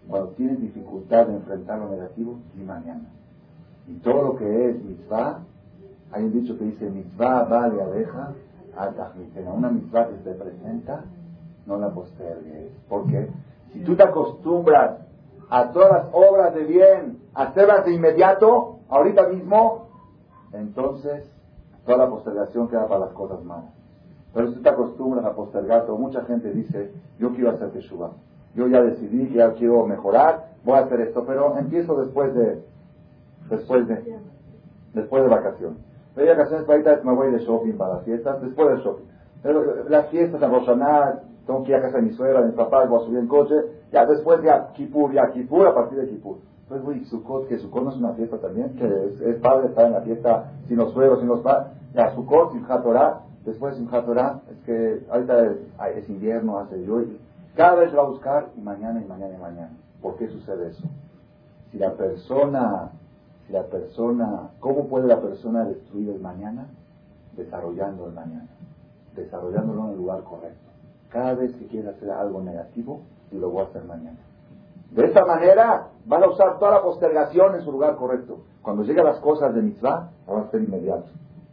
cuando tienes dificultad de enfrentar lo negativo, di mañana. Y todo lo que es mitzvah, hay un dicho que dice, mitzvah vale abeja, atajmitena. Una mitzvah que se te presenta, no la postergues. ¿Por qué? Si tú te acostumbras a todas las obras de bien, a hacerlas de inmediato, ahorita mismo, entonces toda la postergación queda para las cosas malas. Pero si tú te acostumbras a postergar todo, mucha gente dice, yo quiero hacer teshuvah, yo ya decidí que ya quiero mejorar, voy a hacer esto, pero empiezo después de después de después de vacaciones. Pero de vacaciones para ahorita me voy de shopping para las fiestas, después del shopping. Pero las fiestas en Rosh Hashanah, tengo que ir a casa de mi suegra, de mis papás, voy a subir en coche, ya después ya Kippur, ya Kippur, a partir de Kippur. Pues voy Sukkot, que Sukkot no es una fiesta también, que es, es padre estar en la fiesta sin los suegros, sin los padres, ya Sukkot, Simchat Torah, después Simchat Torah, es que ahorita es, es invierno, hace lluvia, cada vez va a buscar y mañana y mañana y mañana. ¿Por qué sucede eso? Si la persona, si la persona, ¿cómo puede la persona destruir el mañana? Desarrollando el mañana, desarrollándolo en el lugar correcto. Cada vez que quiera hacer algo negativo, y lo voy a hacer mañana. De esta manera, van a usar toda la postergación en su lugar correcto. Cuando lleguen las cosas de mitzvah, van a ser inmediato.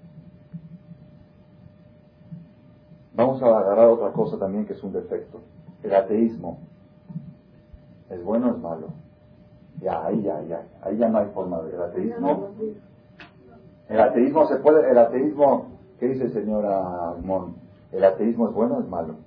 Vamos a agarrar otra cosa también que es un defecto. El ateísmo. ¿Es bueno o es malo? Ya, ahí ya, ya. Ahí ya no hay forma de... El ateísmo... El ateísmo se puede... El ateísmo... ¿Qué dice señora Mon? ¿El ateísmo es bueno o es malo?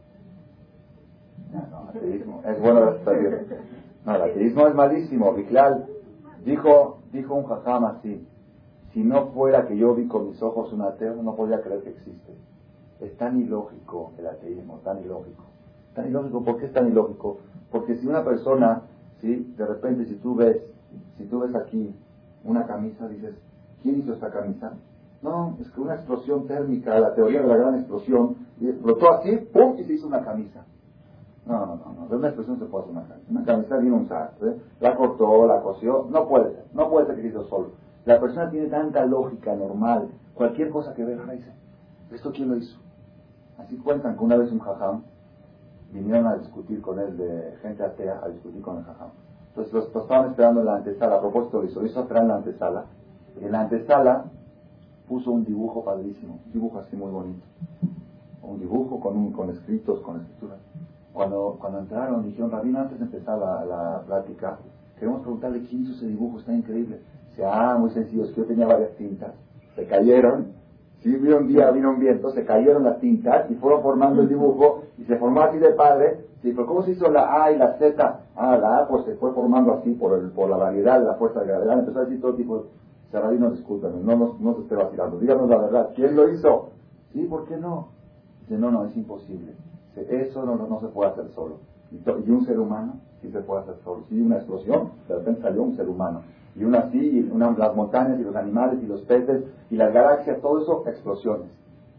No, no, ateísmo. Es bueno, está bien. No, el ateísmo es malísimo. Biklal dijo, dijo un jajam así: si no fuera que yo vi con mis ojos un ateo, no podía creer que existe. Es tan ilógico el ateísmo, tan ilógico. Tan ilógico, ¿por qué es tan ilógico? Porque si una persona, ¿sí? De repente si tú ves, si tú ves aquí una camisa, dices, ¿quién hizo esta camisa? No, es que una explosión térmica, la teoría de la gran explosión, y explotó así, ¡pum! Y se hizo una camisa. No, no, no, no, de una explosión se puede hacer una camisa. Una camisa vino un sastre, la cortó, la cosió, no puede ser, no puede ser que se hizo solo. La persona tiene tanta lógica normal, cualquier cosa que vea, dice, ¿esto quién lo hizo? Así cuentan que una vez un jajam, vinieron a discutir con él, de gente atea, a discutir con el jajam. Entonces los, los estaban esperando en la antesala, a propósito lo hizo, lo hizo esperar en la antesala, y en la antesala puso un dibujo padrísimo, un dibujo así muy bonito, un dibujo con, un, con escritos, con escrituras. Cuando, cuando entraron, dijeron, rabino, antes de empezar la, la plática, queremos preguntarle quién hizo ese dibujo, está increíble. Dice, ah, muy sencillo, es que yo tenía varias tintas, se cayeron, sí, vino un día, vino un viento, se cayeron las tintas y fueron formando el dibujo, y se formó así de padre. Sí, pero ¿cómo se hizo la A y la Z? Ah, la A pues se fue formando así por, el, por la variedad de la fuerza de gravedad, empezó a decir todo tipo de... Dice, rabino, discúlpame, no nos, no se esté vacilando, díganos la verdad, ¿quién lo hizo? Sí, ¿por qué no? Dice, no, no, es imposible. Eso no, no, no se puede hacer solo. Y, to, y un ser humano sí se puede hacer solo. Si una explosión, de repente salió un ser humano. Y una así, y una, las montañas y los animales y los peces y las galaxias, todo eso, explosiones.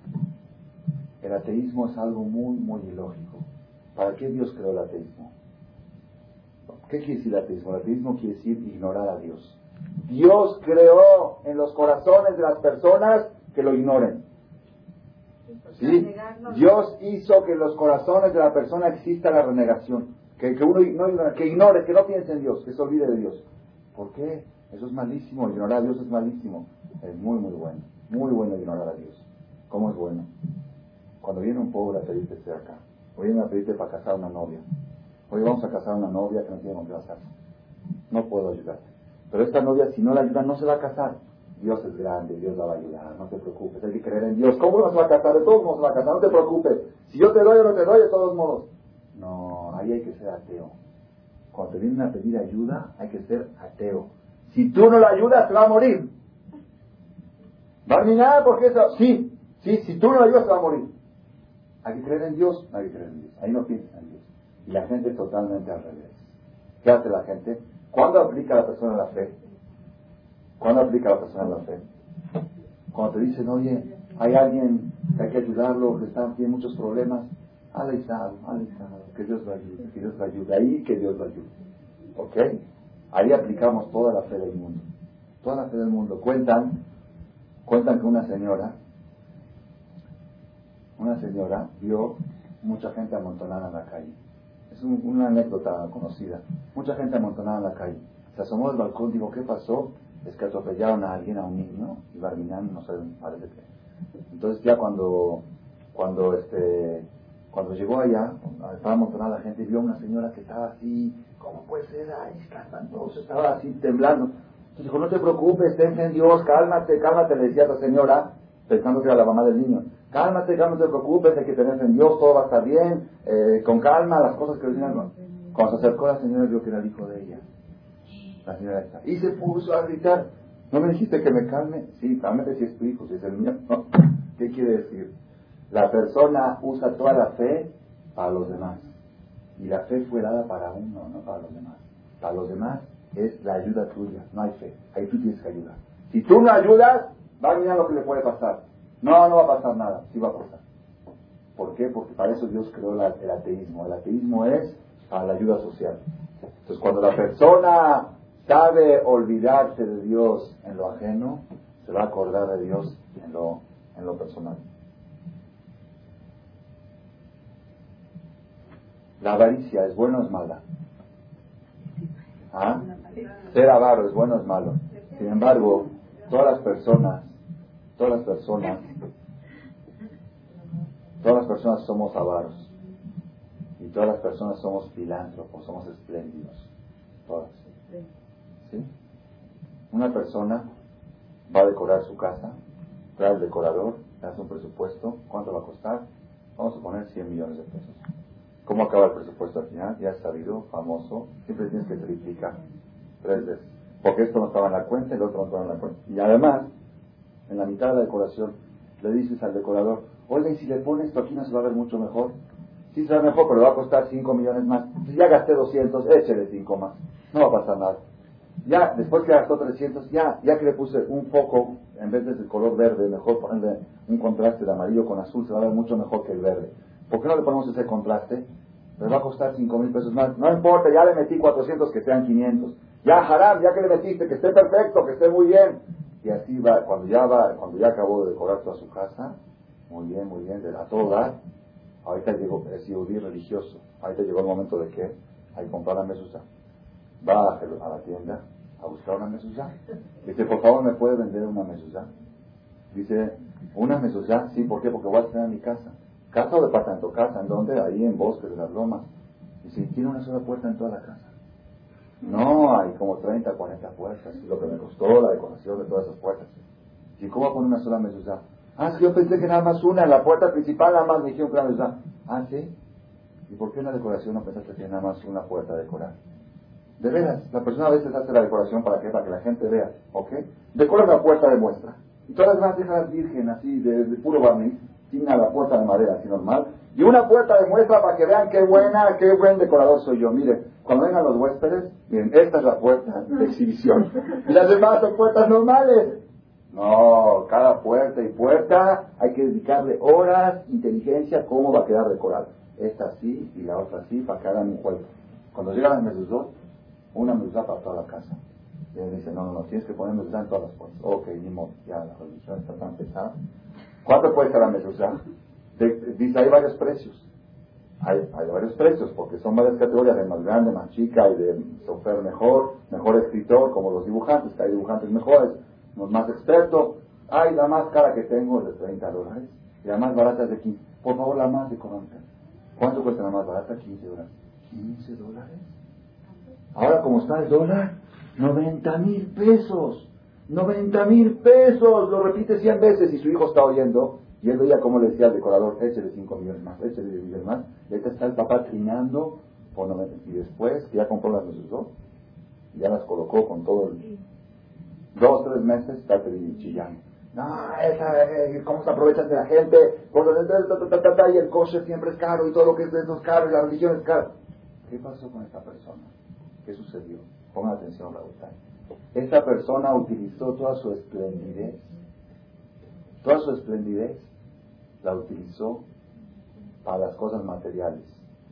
El ateísmo es algo muy, muy ilógico. ¿Para qué Dios creó el ateísmo? ¿Qué quiere decir el ateísmo? El ateísmo quiere decir ignorar a Dios. Dios creó en los corazones de las personas que lo ignoren. ¿Sí? Dios hizo que en los corazones de la persona exista la renegación, que, que uno no, que ignore, que no piense en Dios, que se olvide de Dios. ¿Por qué? Eso es malísimo, ignorar a Dios es malísimo. Es muy muy bueno, muy bueno ignorar a Dios. ¿Cómo es bueno? Cuando viene un pobre a pedirte ser acá, o viene a pedirte para casar a una novia, hoy vamos a casar a una novia que no tiene con qué casarse, no puedo ayudarte, pero esta novia si no la ayuda no se va a casar. Dios es grande, Dios la va a ayudar, no te preocupes, hay que creer en Dios. ¿Cómo no se va a casar? De todos modos se va a casar, no te preocupes. Si yo te doy o no te doy, de todos modos. No, ahí hay que ser ateo. Cuando te vienen a pedir ayuda, hay que ser ateo. Si tú no la ayudas, se va a morir. ¿Va a ni nada? Porque eso, sí, sí, si tú no la ayudas, se va a morir. Hay que creer en Dios, no hay que creer en Dios. Ahí no piensas en Dios. Y la gente es totalmente al revés. ¿Qué hace la gente? ¿Cuándo aplica la persona la fe? ¿Cuándo aplica la persona la fe? Cuando te dicen, oye, hay alguien que hay que ayudarlo, que está, tiene muchos problemas, alisado, alisado, que Dios lo ayude, que Dios lo ayude, ahí que Dios lo ayude. ¿Ok? Ahí aplicamos toda la fe del mundo. Toda la fe del mundo. Cuentan, cuentan que una señora, una señora vio mucha gente amontonada en la calle. Es un, una anécdota conocida. Mucha gente amontonada en la calle. Se asomó del balcón, digo, ¿qué pasó? Es que atropellaron a alguien, a un niño, y Barminán, no sé, parece que. Entonces ya cuando, cuando este, cuando llegó allá, estaba amontonada la gente y vio a una señora que estaba así, ¿cómo puede ser? Ahí está espantoso, estaba así temblando. Entonces dijo, no te preocupes, ten en Dios, cálmate, cálmate, le decía a la señora, pensando que era la mamá del niño. Cálmate, cálmate, no te preocupes, hay que tener en Dios, todo va a estar bien, eh, con calma, las cosas que decían. Cuando se acercó la señora, vio que era el hijo de ella. La señora está. Y se puso a gritar. ¿No me dijiste que me calme? Sí, cálmate si es tu hijo, si es el mío. No. ¿Qué quiere decir? La persona usa toda la fe para los demás. Y la fe fue dada para uno, no para los demás. Para los demás es la ayuda tuya, no hay fe. Ahí tú tienes que ayudar. Si tú no ayudas, va a mirar lo que le puede pasar. No, no va a pasar nada. Sí va a pasar. ¿Por qué? Porque para eso Dios creó la, el ateísmo. El ateísmo es para la ayuda social. Entonces cuando la persona sabe olvidarse de Dios en lo ajeno, se va a acordar de Dios en lo, en lo personal. ¿La avaricia es buena o es mala? ¿Ah? Ser avaro es bueno o es malo. Sin embargo, todas las personas, todas las personas, todas las personas somos avaros. Y todas las personas somos filántropos, somos espléndidos. Todas. ¿Sí? Una persona va a decorar su casa, trae al decorador, le hace un presupuesto, ¿cuánto va a costar? Vamos a poner cien millones de pesos. ¿Cómo acaba el presupuesto al final? Ya es sabido, famoso, siempre tienes que triplicar tres veces. Porque esto no estaba en la cuenta y el otro no estaba en la cuenta. Y además, en la mitad de la decoración, le dices al decorador, oiga, y si le pones esto aquí no se va a ver mucho mejor. Sí se ve mejor, pero va a costar cinco millones más. Si ya gasté doscientos, échele cinco más. No va a pasar nada. Ya, después que gastó trescientos, ya, ya que le puse un foco, en vez de ese color verde, mejor ponerle un contraste de amarillo con azul, se va a ver mucho mejor que el verde. ¿Por qué no le ponemos ese contraste? Le va a costar cinco mil pesos más. No importa, ya le metí cuatrocientos, que sean quinientos. Ya, Haram, ya que le metiste, que esté perfecto, que esté muy bien. Y así va, cuando ya va, cuando ya acabó de decorar toda su casa, muy bien, muy bien, de a todo dar. Ahorita llegó, es yudí religioso, ahorita llegó el momento de que hay que comprar la mezuzá. Va a la tienda a buscar una mezuzá. Dice, por favor, ¿me puede vender una mezuzá? Dice, ¿una mezuzá? Sí, ¿por qué? Porque voy a tener en mi casa. ¿Casa o departamento? Casa, ¿en dónde? Ahí en Bosques de las Lomas. Dice, ¿tiene una sola puerta en toda la casa? No, hay como treinta, cuarenta puertas. Lo que me costó la decoración de todas esas puertas. ¿Y cómo va a poner una sola mezuzá? Ah, es que yo pensé que nada más una, en la puerta principal nada más me dijeron que era mezuzá. Ah, ¿sí? ¿Y por qué en la decoración no pensaste que nada más una puerta a decorar? De veras, la persona a veces hace la decoración para que para que la gente vea, ¿ok? Decora la puerta de muestra. Y todas las demás dejan virgen, así, de, de puro barniz, sin la puerta de madera, así normal. Y una puerta de muestra para que vean qué buena, qué buen decorador soy yo. Mire, cuando vengan los huéspedes, miren, esta es la puerta de exhibición. Y las demás son puertas normales. No, cada puerta y puerta hay que dedicarle horas, inteligencia, cómo va a quedar decorada. Esta así y la otra así, para que hagan un juego. Cuando llegan las mezuzot, una mezuzá para toda la casa. Y él dice, no, no, no, tienes que poner mezuzá en todas las puertas. Ok, ni modo, ya la resolución está tan pesada. ¿Cuánto cuesta la mezuzá? Dice, hay varios precios. Hay, hay varios precios, porque son varias categorías, de más grande, más chica, y de software mejor, mejor escritor, como los dibujantes, que hay dibujantes mejores, los más expertos. Ay, la más cara que tengo es de treinta dólares, y la más barata es de quince. Por favor, la más económica. ¿Cuánto cuesta la más barata? quince dólares. ¿quince dólares? Ahora, como está el dólar, noventa mil pesos. noventa mil pesos. Lo repite cien veces y su hijo está oyendo. Y él veía cómo le decía al decorador, échale cinco millones más, échale diez millones más. Y ahorita está el papá trinando por noventa. Y después, que ya compró las mezuzot, ya las colocó con todo el... Dos, tres meses, está chillando. No, esa, eh, cómo se aprovechan de la gente. Y el coche siempre es caro y todo lo que es de esos caros y la religión es caro. ¿Qué pasó con esta persona? ¿Qué sucedió? Pongan atención, Raúl. Esta persona utilizó toda su esplendidez, toda su esplendidez la utilizó para las cosas materiales.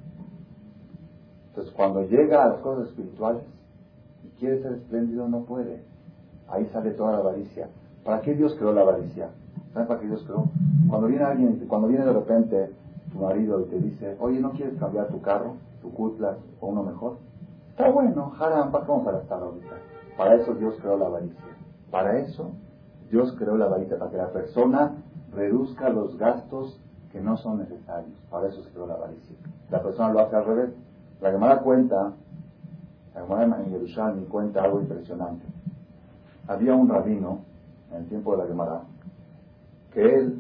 Entonces, cuando llega a las cosas espirituales y quiere ser espléndido, no puede. Ahí sale toda la avaricia. ¿Para qué Dios creó la avaricia? ¿Saben para qué Dios creó? Cuando viene alguien, cuando viene de repente tu marido y te dice, oye, ¿no quieres cambiar tu carro? Tucutlas o uno mejor. Está bueno, Haram, ¿para qué vamos a gastar ahorita? Para eso Dios creó la avaricia. Para eso Dios creó la avaricia, para que la persona reduzca los gastos que no son necesarios. Para eso se creó la avaricia. La persona lo hace al revés. La Gemara cuenta, la Gemara en Yerushalmi cuenta algo impresionante. Había un rabino en el tiempo de la Gemara que él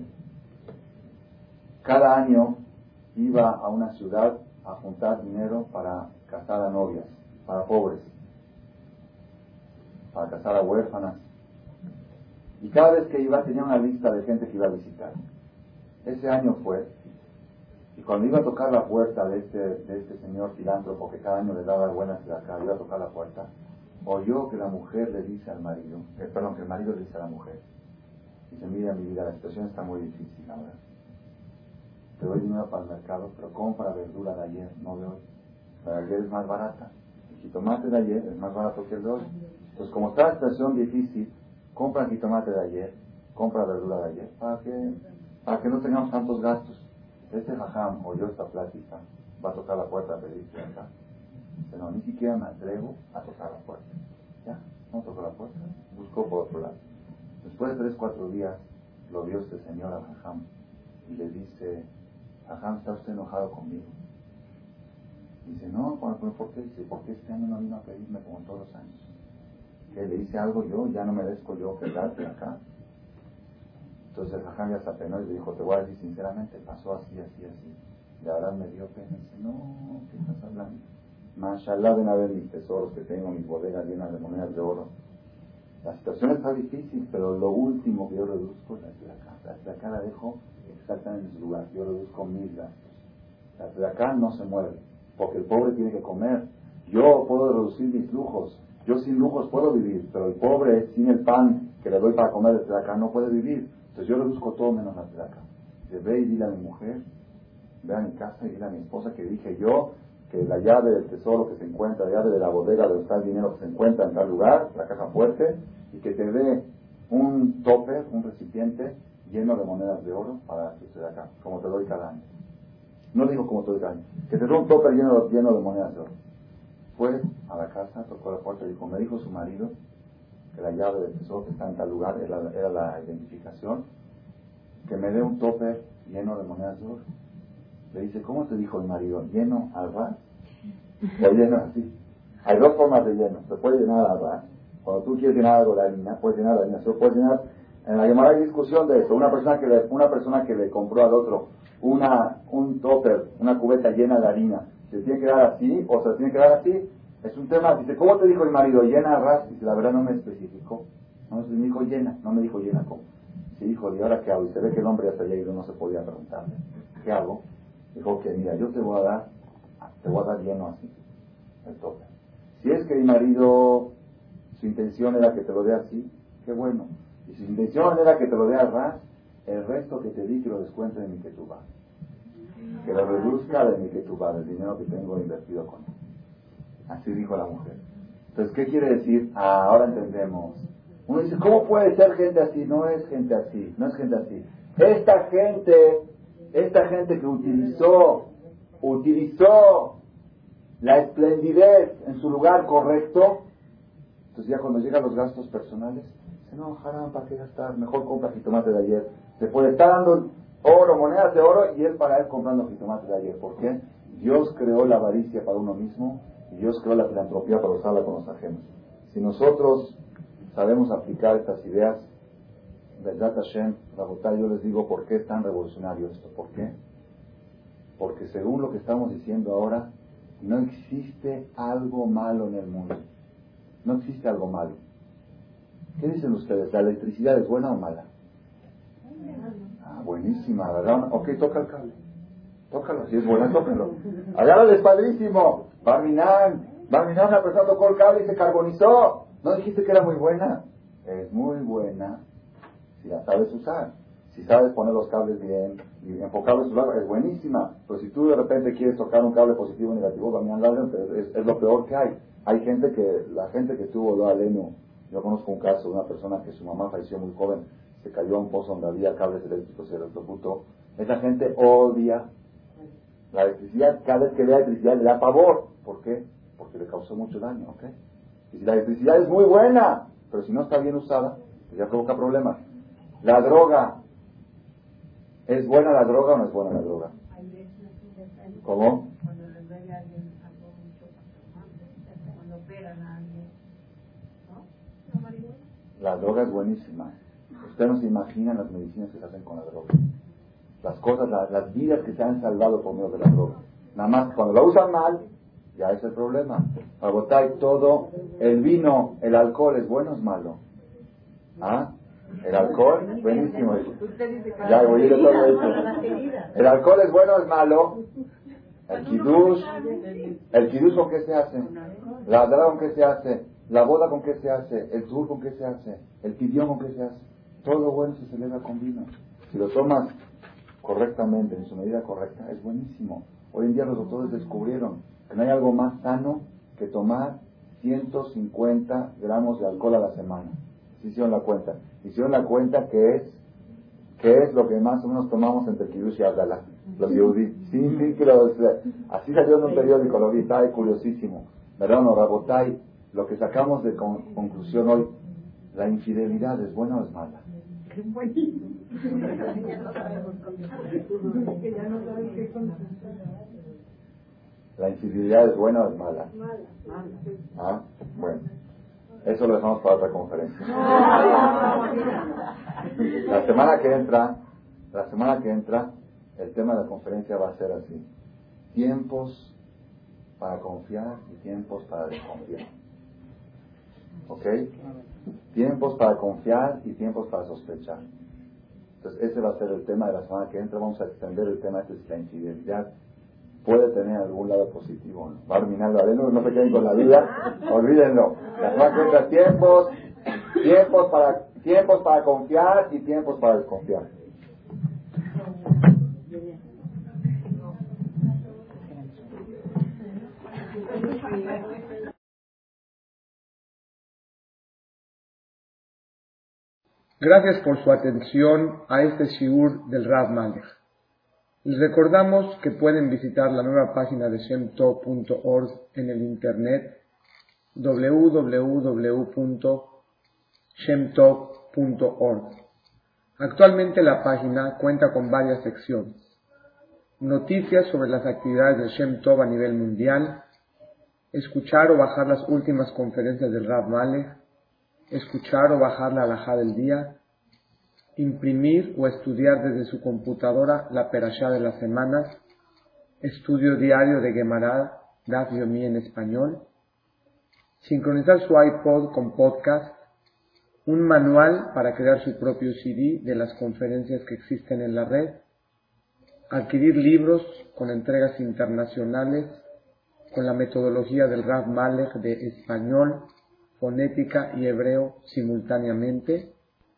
cada año iba a una ciudad a juntar dinero para casar a novias, para pobres, para casar a huérfanas. Y cada vez que iba tenía una lista de gente que iba a visitar. Ese año fue, y cuando iba a tocar la puerta de este, de este señor filántropo que cada año le daba buenas de acá, iba a tocar la puerta, oyó que la mujer le dice al marido, eh, perdón, que el marido le dice a la mujer, dice, mira mi vida, la situación está muy difícil ahora. Te doy dinero para el mercado, pero compra verdura de ayer, no de hoy. La de ayer es más barata. El jitomate de ayer es más barato que el de hoy. Entonces, como está la situación difícil, compra el jitomate de ayer, compra verdura de ayer, para que, para que no tengamos tantos gastos. Este jajam oyó esta plática, va a tocar la puerta a pedirse acá. Dice, no, ni siquiera me atrevo a tocar la puerta. Ya, no tocó la puerta, buscó por otro lado. Después de tres, cuatro días, lo vio este señor a jajam y le dice, jajam, ¿está usted enojado conmigo? Dice, no, ¿por qué? Dice, porque este año no vino a pedirme como todos los años. ¿Qué? ¿Le hice algo yo? ¿Ya no merezco yo quedarte acá? Entonces el jajam ya se apenó y le dijo, te voy a decir sinceramente, pasó así, así, así. De verdad me dio pena. Dice, no, ¿qué estás hablando? Mashallah, ven a ver mis tesoros que tengo, mis bodegas llenas de monedas de oro. La situación está difícil, pero lo último que yo reduzco es la tzedakah. La tzedakah la dejo exactamente en su lugar. Yo reduzco mis gastos. La tzedakah no se mueve, porque el pobre tiene que comer. Yo puedo reducir mis lujos. Yo sin lujos puedo vivir, pero el pobre, sin el pan que le doy para comer de tzedakah, no puede vivir. Entonces yo reduzco todo menos la tzedakah. Dice, ve y dile a mi mujer, ve a mi casa y dile a mi esposa que dije yo que la llave del tesoro que se encuentra, la llave de la bodega donde está el dinero que se encuentra en tal lugar, la caja fuerte, y que te dé un topper, un recipiente lleno de monedas de oro para que se dé acá, como te doy cada año. No digo como te doy cada año, que te dé un topper lleno, lleno de monedas de oro. Fue a la casa, tocó la puerta y dijo, me dijo su marido que la llave del tesoro que está en tal lugar era, era la identificación, que me dé un topper lleno de monedas de oro. Le dice, ¿cómo te dijo el marido? ¿Lleno al ras? ¿O lleno así? Hay dos formas de lleno. Se puede llenar al ras. Cuando tú quieres llenar algo de harina, puedes llenar de harina. Se puede llenar. En la Gemara hay discusión de eso. Una persona que le, una persona que le compró al otro una, un topper, una cubeta llena de harina, ¿se tiene que dar así o se tiene que dar así? Es un tema. Dice, ¿cómo te dijo el marido? ¿Llena al ras? Dice, la verdad no me especificó. No, me dijo llena. No me dijo llena cómo. Sí, hijo, ¿y ahora qué hago? Y se ve que el hombre ya se había ido, no se podía preguntarle. ¿Qué hago? Dijo que mira, yo te voy a dar, te voy a dar lleno así, el tope. Si es que mi marido, su intención era que te lo dé así, qué bueno. Y si su intención era que te lo dé al ras, el resto que te di que lo descuente de mi ketubá. Que lo reduzca de mi ketubá, del dinero que tengo invertido con él. Así dijo la mujer. Entonces, ¿qué quiere decir? Ah, ahora entendemos. Uno dice, ¿cómo puede ser gente así? No es gente así, no es gente así. Esta gente... Esta gente que utilizó, utilizó la esplendidez en su lugar correcto, entonces ya cuando llegan los gastos personales, dice, no, haram, ¿para qué gastar? Mejor compra jitomate de ayer. Se puede estar dando oro, monedas de oro, y él para él comprando jitomate de ayer. ¿Por qué? Dios creó la avaricia para uno mismo, y Dios creó la filantropía para usarla con los ajenos. Si nosotros sabemos aplicar estas ideas, Be'ezrat Hashem, Rabotay, yo les digo por qué es tan revolucionario esto. ¿Por qué? Porque según lo que estamos diciendo ahora, no existe algo malo en el mundo. No existe algo malo. ¿Qué dicen ustedes? ¿La electricidad es buena o mala? Ah, buenísima, ¿verdad? Ok, toca el cable. Tócalo, si es buena, tócalo. Agárrale, es padrísimo. Barminan, Barminan, una persona tocó el cable y se carbonizó. ¿No dijiste que era muy buena? Es muy buena. Si la sabes usar, si sabes poner los cables bien y enfocarlos, es buenísima. Pero si tú de repente quieres tocar un cable positivo o negativo, es, es lo peor que hay. Hay gente que, la gente que tuvo lo aleno, yo conozco un caso de una persona que su mamá falleció muy joven, se cayó a un pozo donde había cables eléctricos y electrocutó. Esa gente odia, La electricidad, cada vez que ve la electricidad le da pavor. ¿Por qué? Porque le causó mucho daño, ¿ok? Y si la electricidad es muy buena, pero si no está bien usada, pues ya provoca problemas. La droga, ¿es buena la droga o no es buena la droga? ¿Cómo? Cuando les duele a alguien algo mucho, cuando operan a alguien, ¿no? La droga es buenísima. Ustedes no se imaginan las medicinas que se hacen con la droga. Las cosas, las, las vidas que se han salvado por medio de la droga. Nada más cuando la usan mal, ya es el problema. Rabotay, todo, el vino, el alcohol, ¿es bueno o es malo? ¿Ah? El alcohol, buenísimo. Ya voy a ir a todo esto. ¿El alcohol es bueno o es malo? El kiddush, ¿el kiddush con qué se hace? ¿La droga con qué se hace? ¿La boda con qué se hace? ¿El tour con qué se hace? ¿El pidión con qué se hace? Todo lo bueno se celebra con vino. Si lo tomas correctamente, en su medida correcta, es buenísimo. Hoy en día los doctores descubrieron que no hay algo más sano que tomar ciento cincuenta gramos de alcohol a la semana. ¿Sí hicieron la cuenta? Hicieron la cuenta que es que es lo que más o menos tomamos entre Kiddush y Abdalá, los Yehudí. Sí, sí, que los, así salió en un periódico, lo vi, estaba curiosísimo. ¿Verdad, no, Rabotay? Lo que sacamos de con, conclusión hoy, ¿la infidelidad es buena o es mala? ¿La infidelidad es buena o es mala? Ah, bueno. Eso lo dejamos para otra conferencia. La semana que entra, la semana que entra, el tema de la conferencia va a ser así: tiempos para confiar y tiempos para desconfiar. ¿Ok? Tiempos para confiar y tiempos para sospechar. Entonces ese va a ser el tema de la semana que entra. Vamos a extender el tema de la infidelidad. Puede tener algún lado positivo, ¿no? Va a terminar la no, no se queden con la duda, olvídenlo. La semana que entra, tiempos, tiempos para, tiempos para confiar y tiempos para desconfiar. Gracias por su atención a este shiur del Rav Malech. Les recordamos que pueden visitar la nueva página de shem tov punto org en el internet doble u doble u doble u punto shem tov punto org. Actualmente la página cuenta con varias secciones: noticias sobre las actividades de Shem Tov a nivel mundial, escuchar o bajar las últimas conferencias del Rav Malech, escuchar o bajar la halajá del día, imprimir o estudiar desde su computadora la perashá de las semanas, estudio diario de Gemara, Daf Yomi en español, sincronizar su iPod con podcast, un manual para crear su propio C D de las conferencias que existen en la red, adquirir libros con entregas internacionales con la metodología del Rav Malech de español, fonética y hebreo simultáneamente,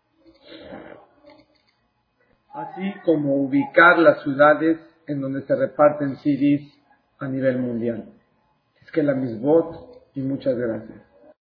así como ubicar las ciudades en donde se reparten C Ds a nivel mundial. Es que la misbot y muchas gracias.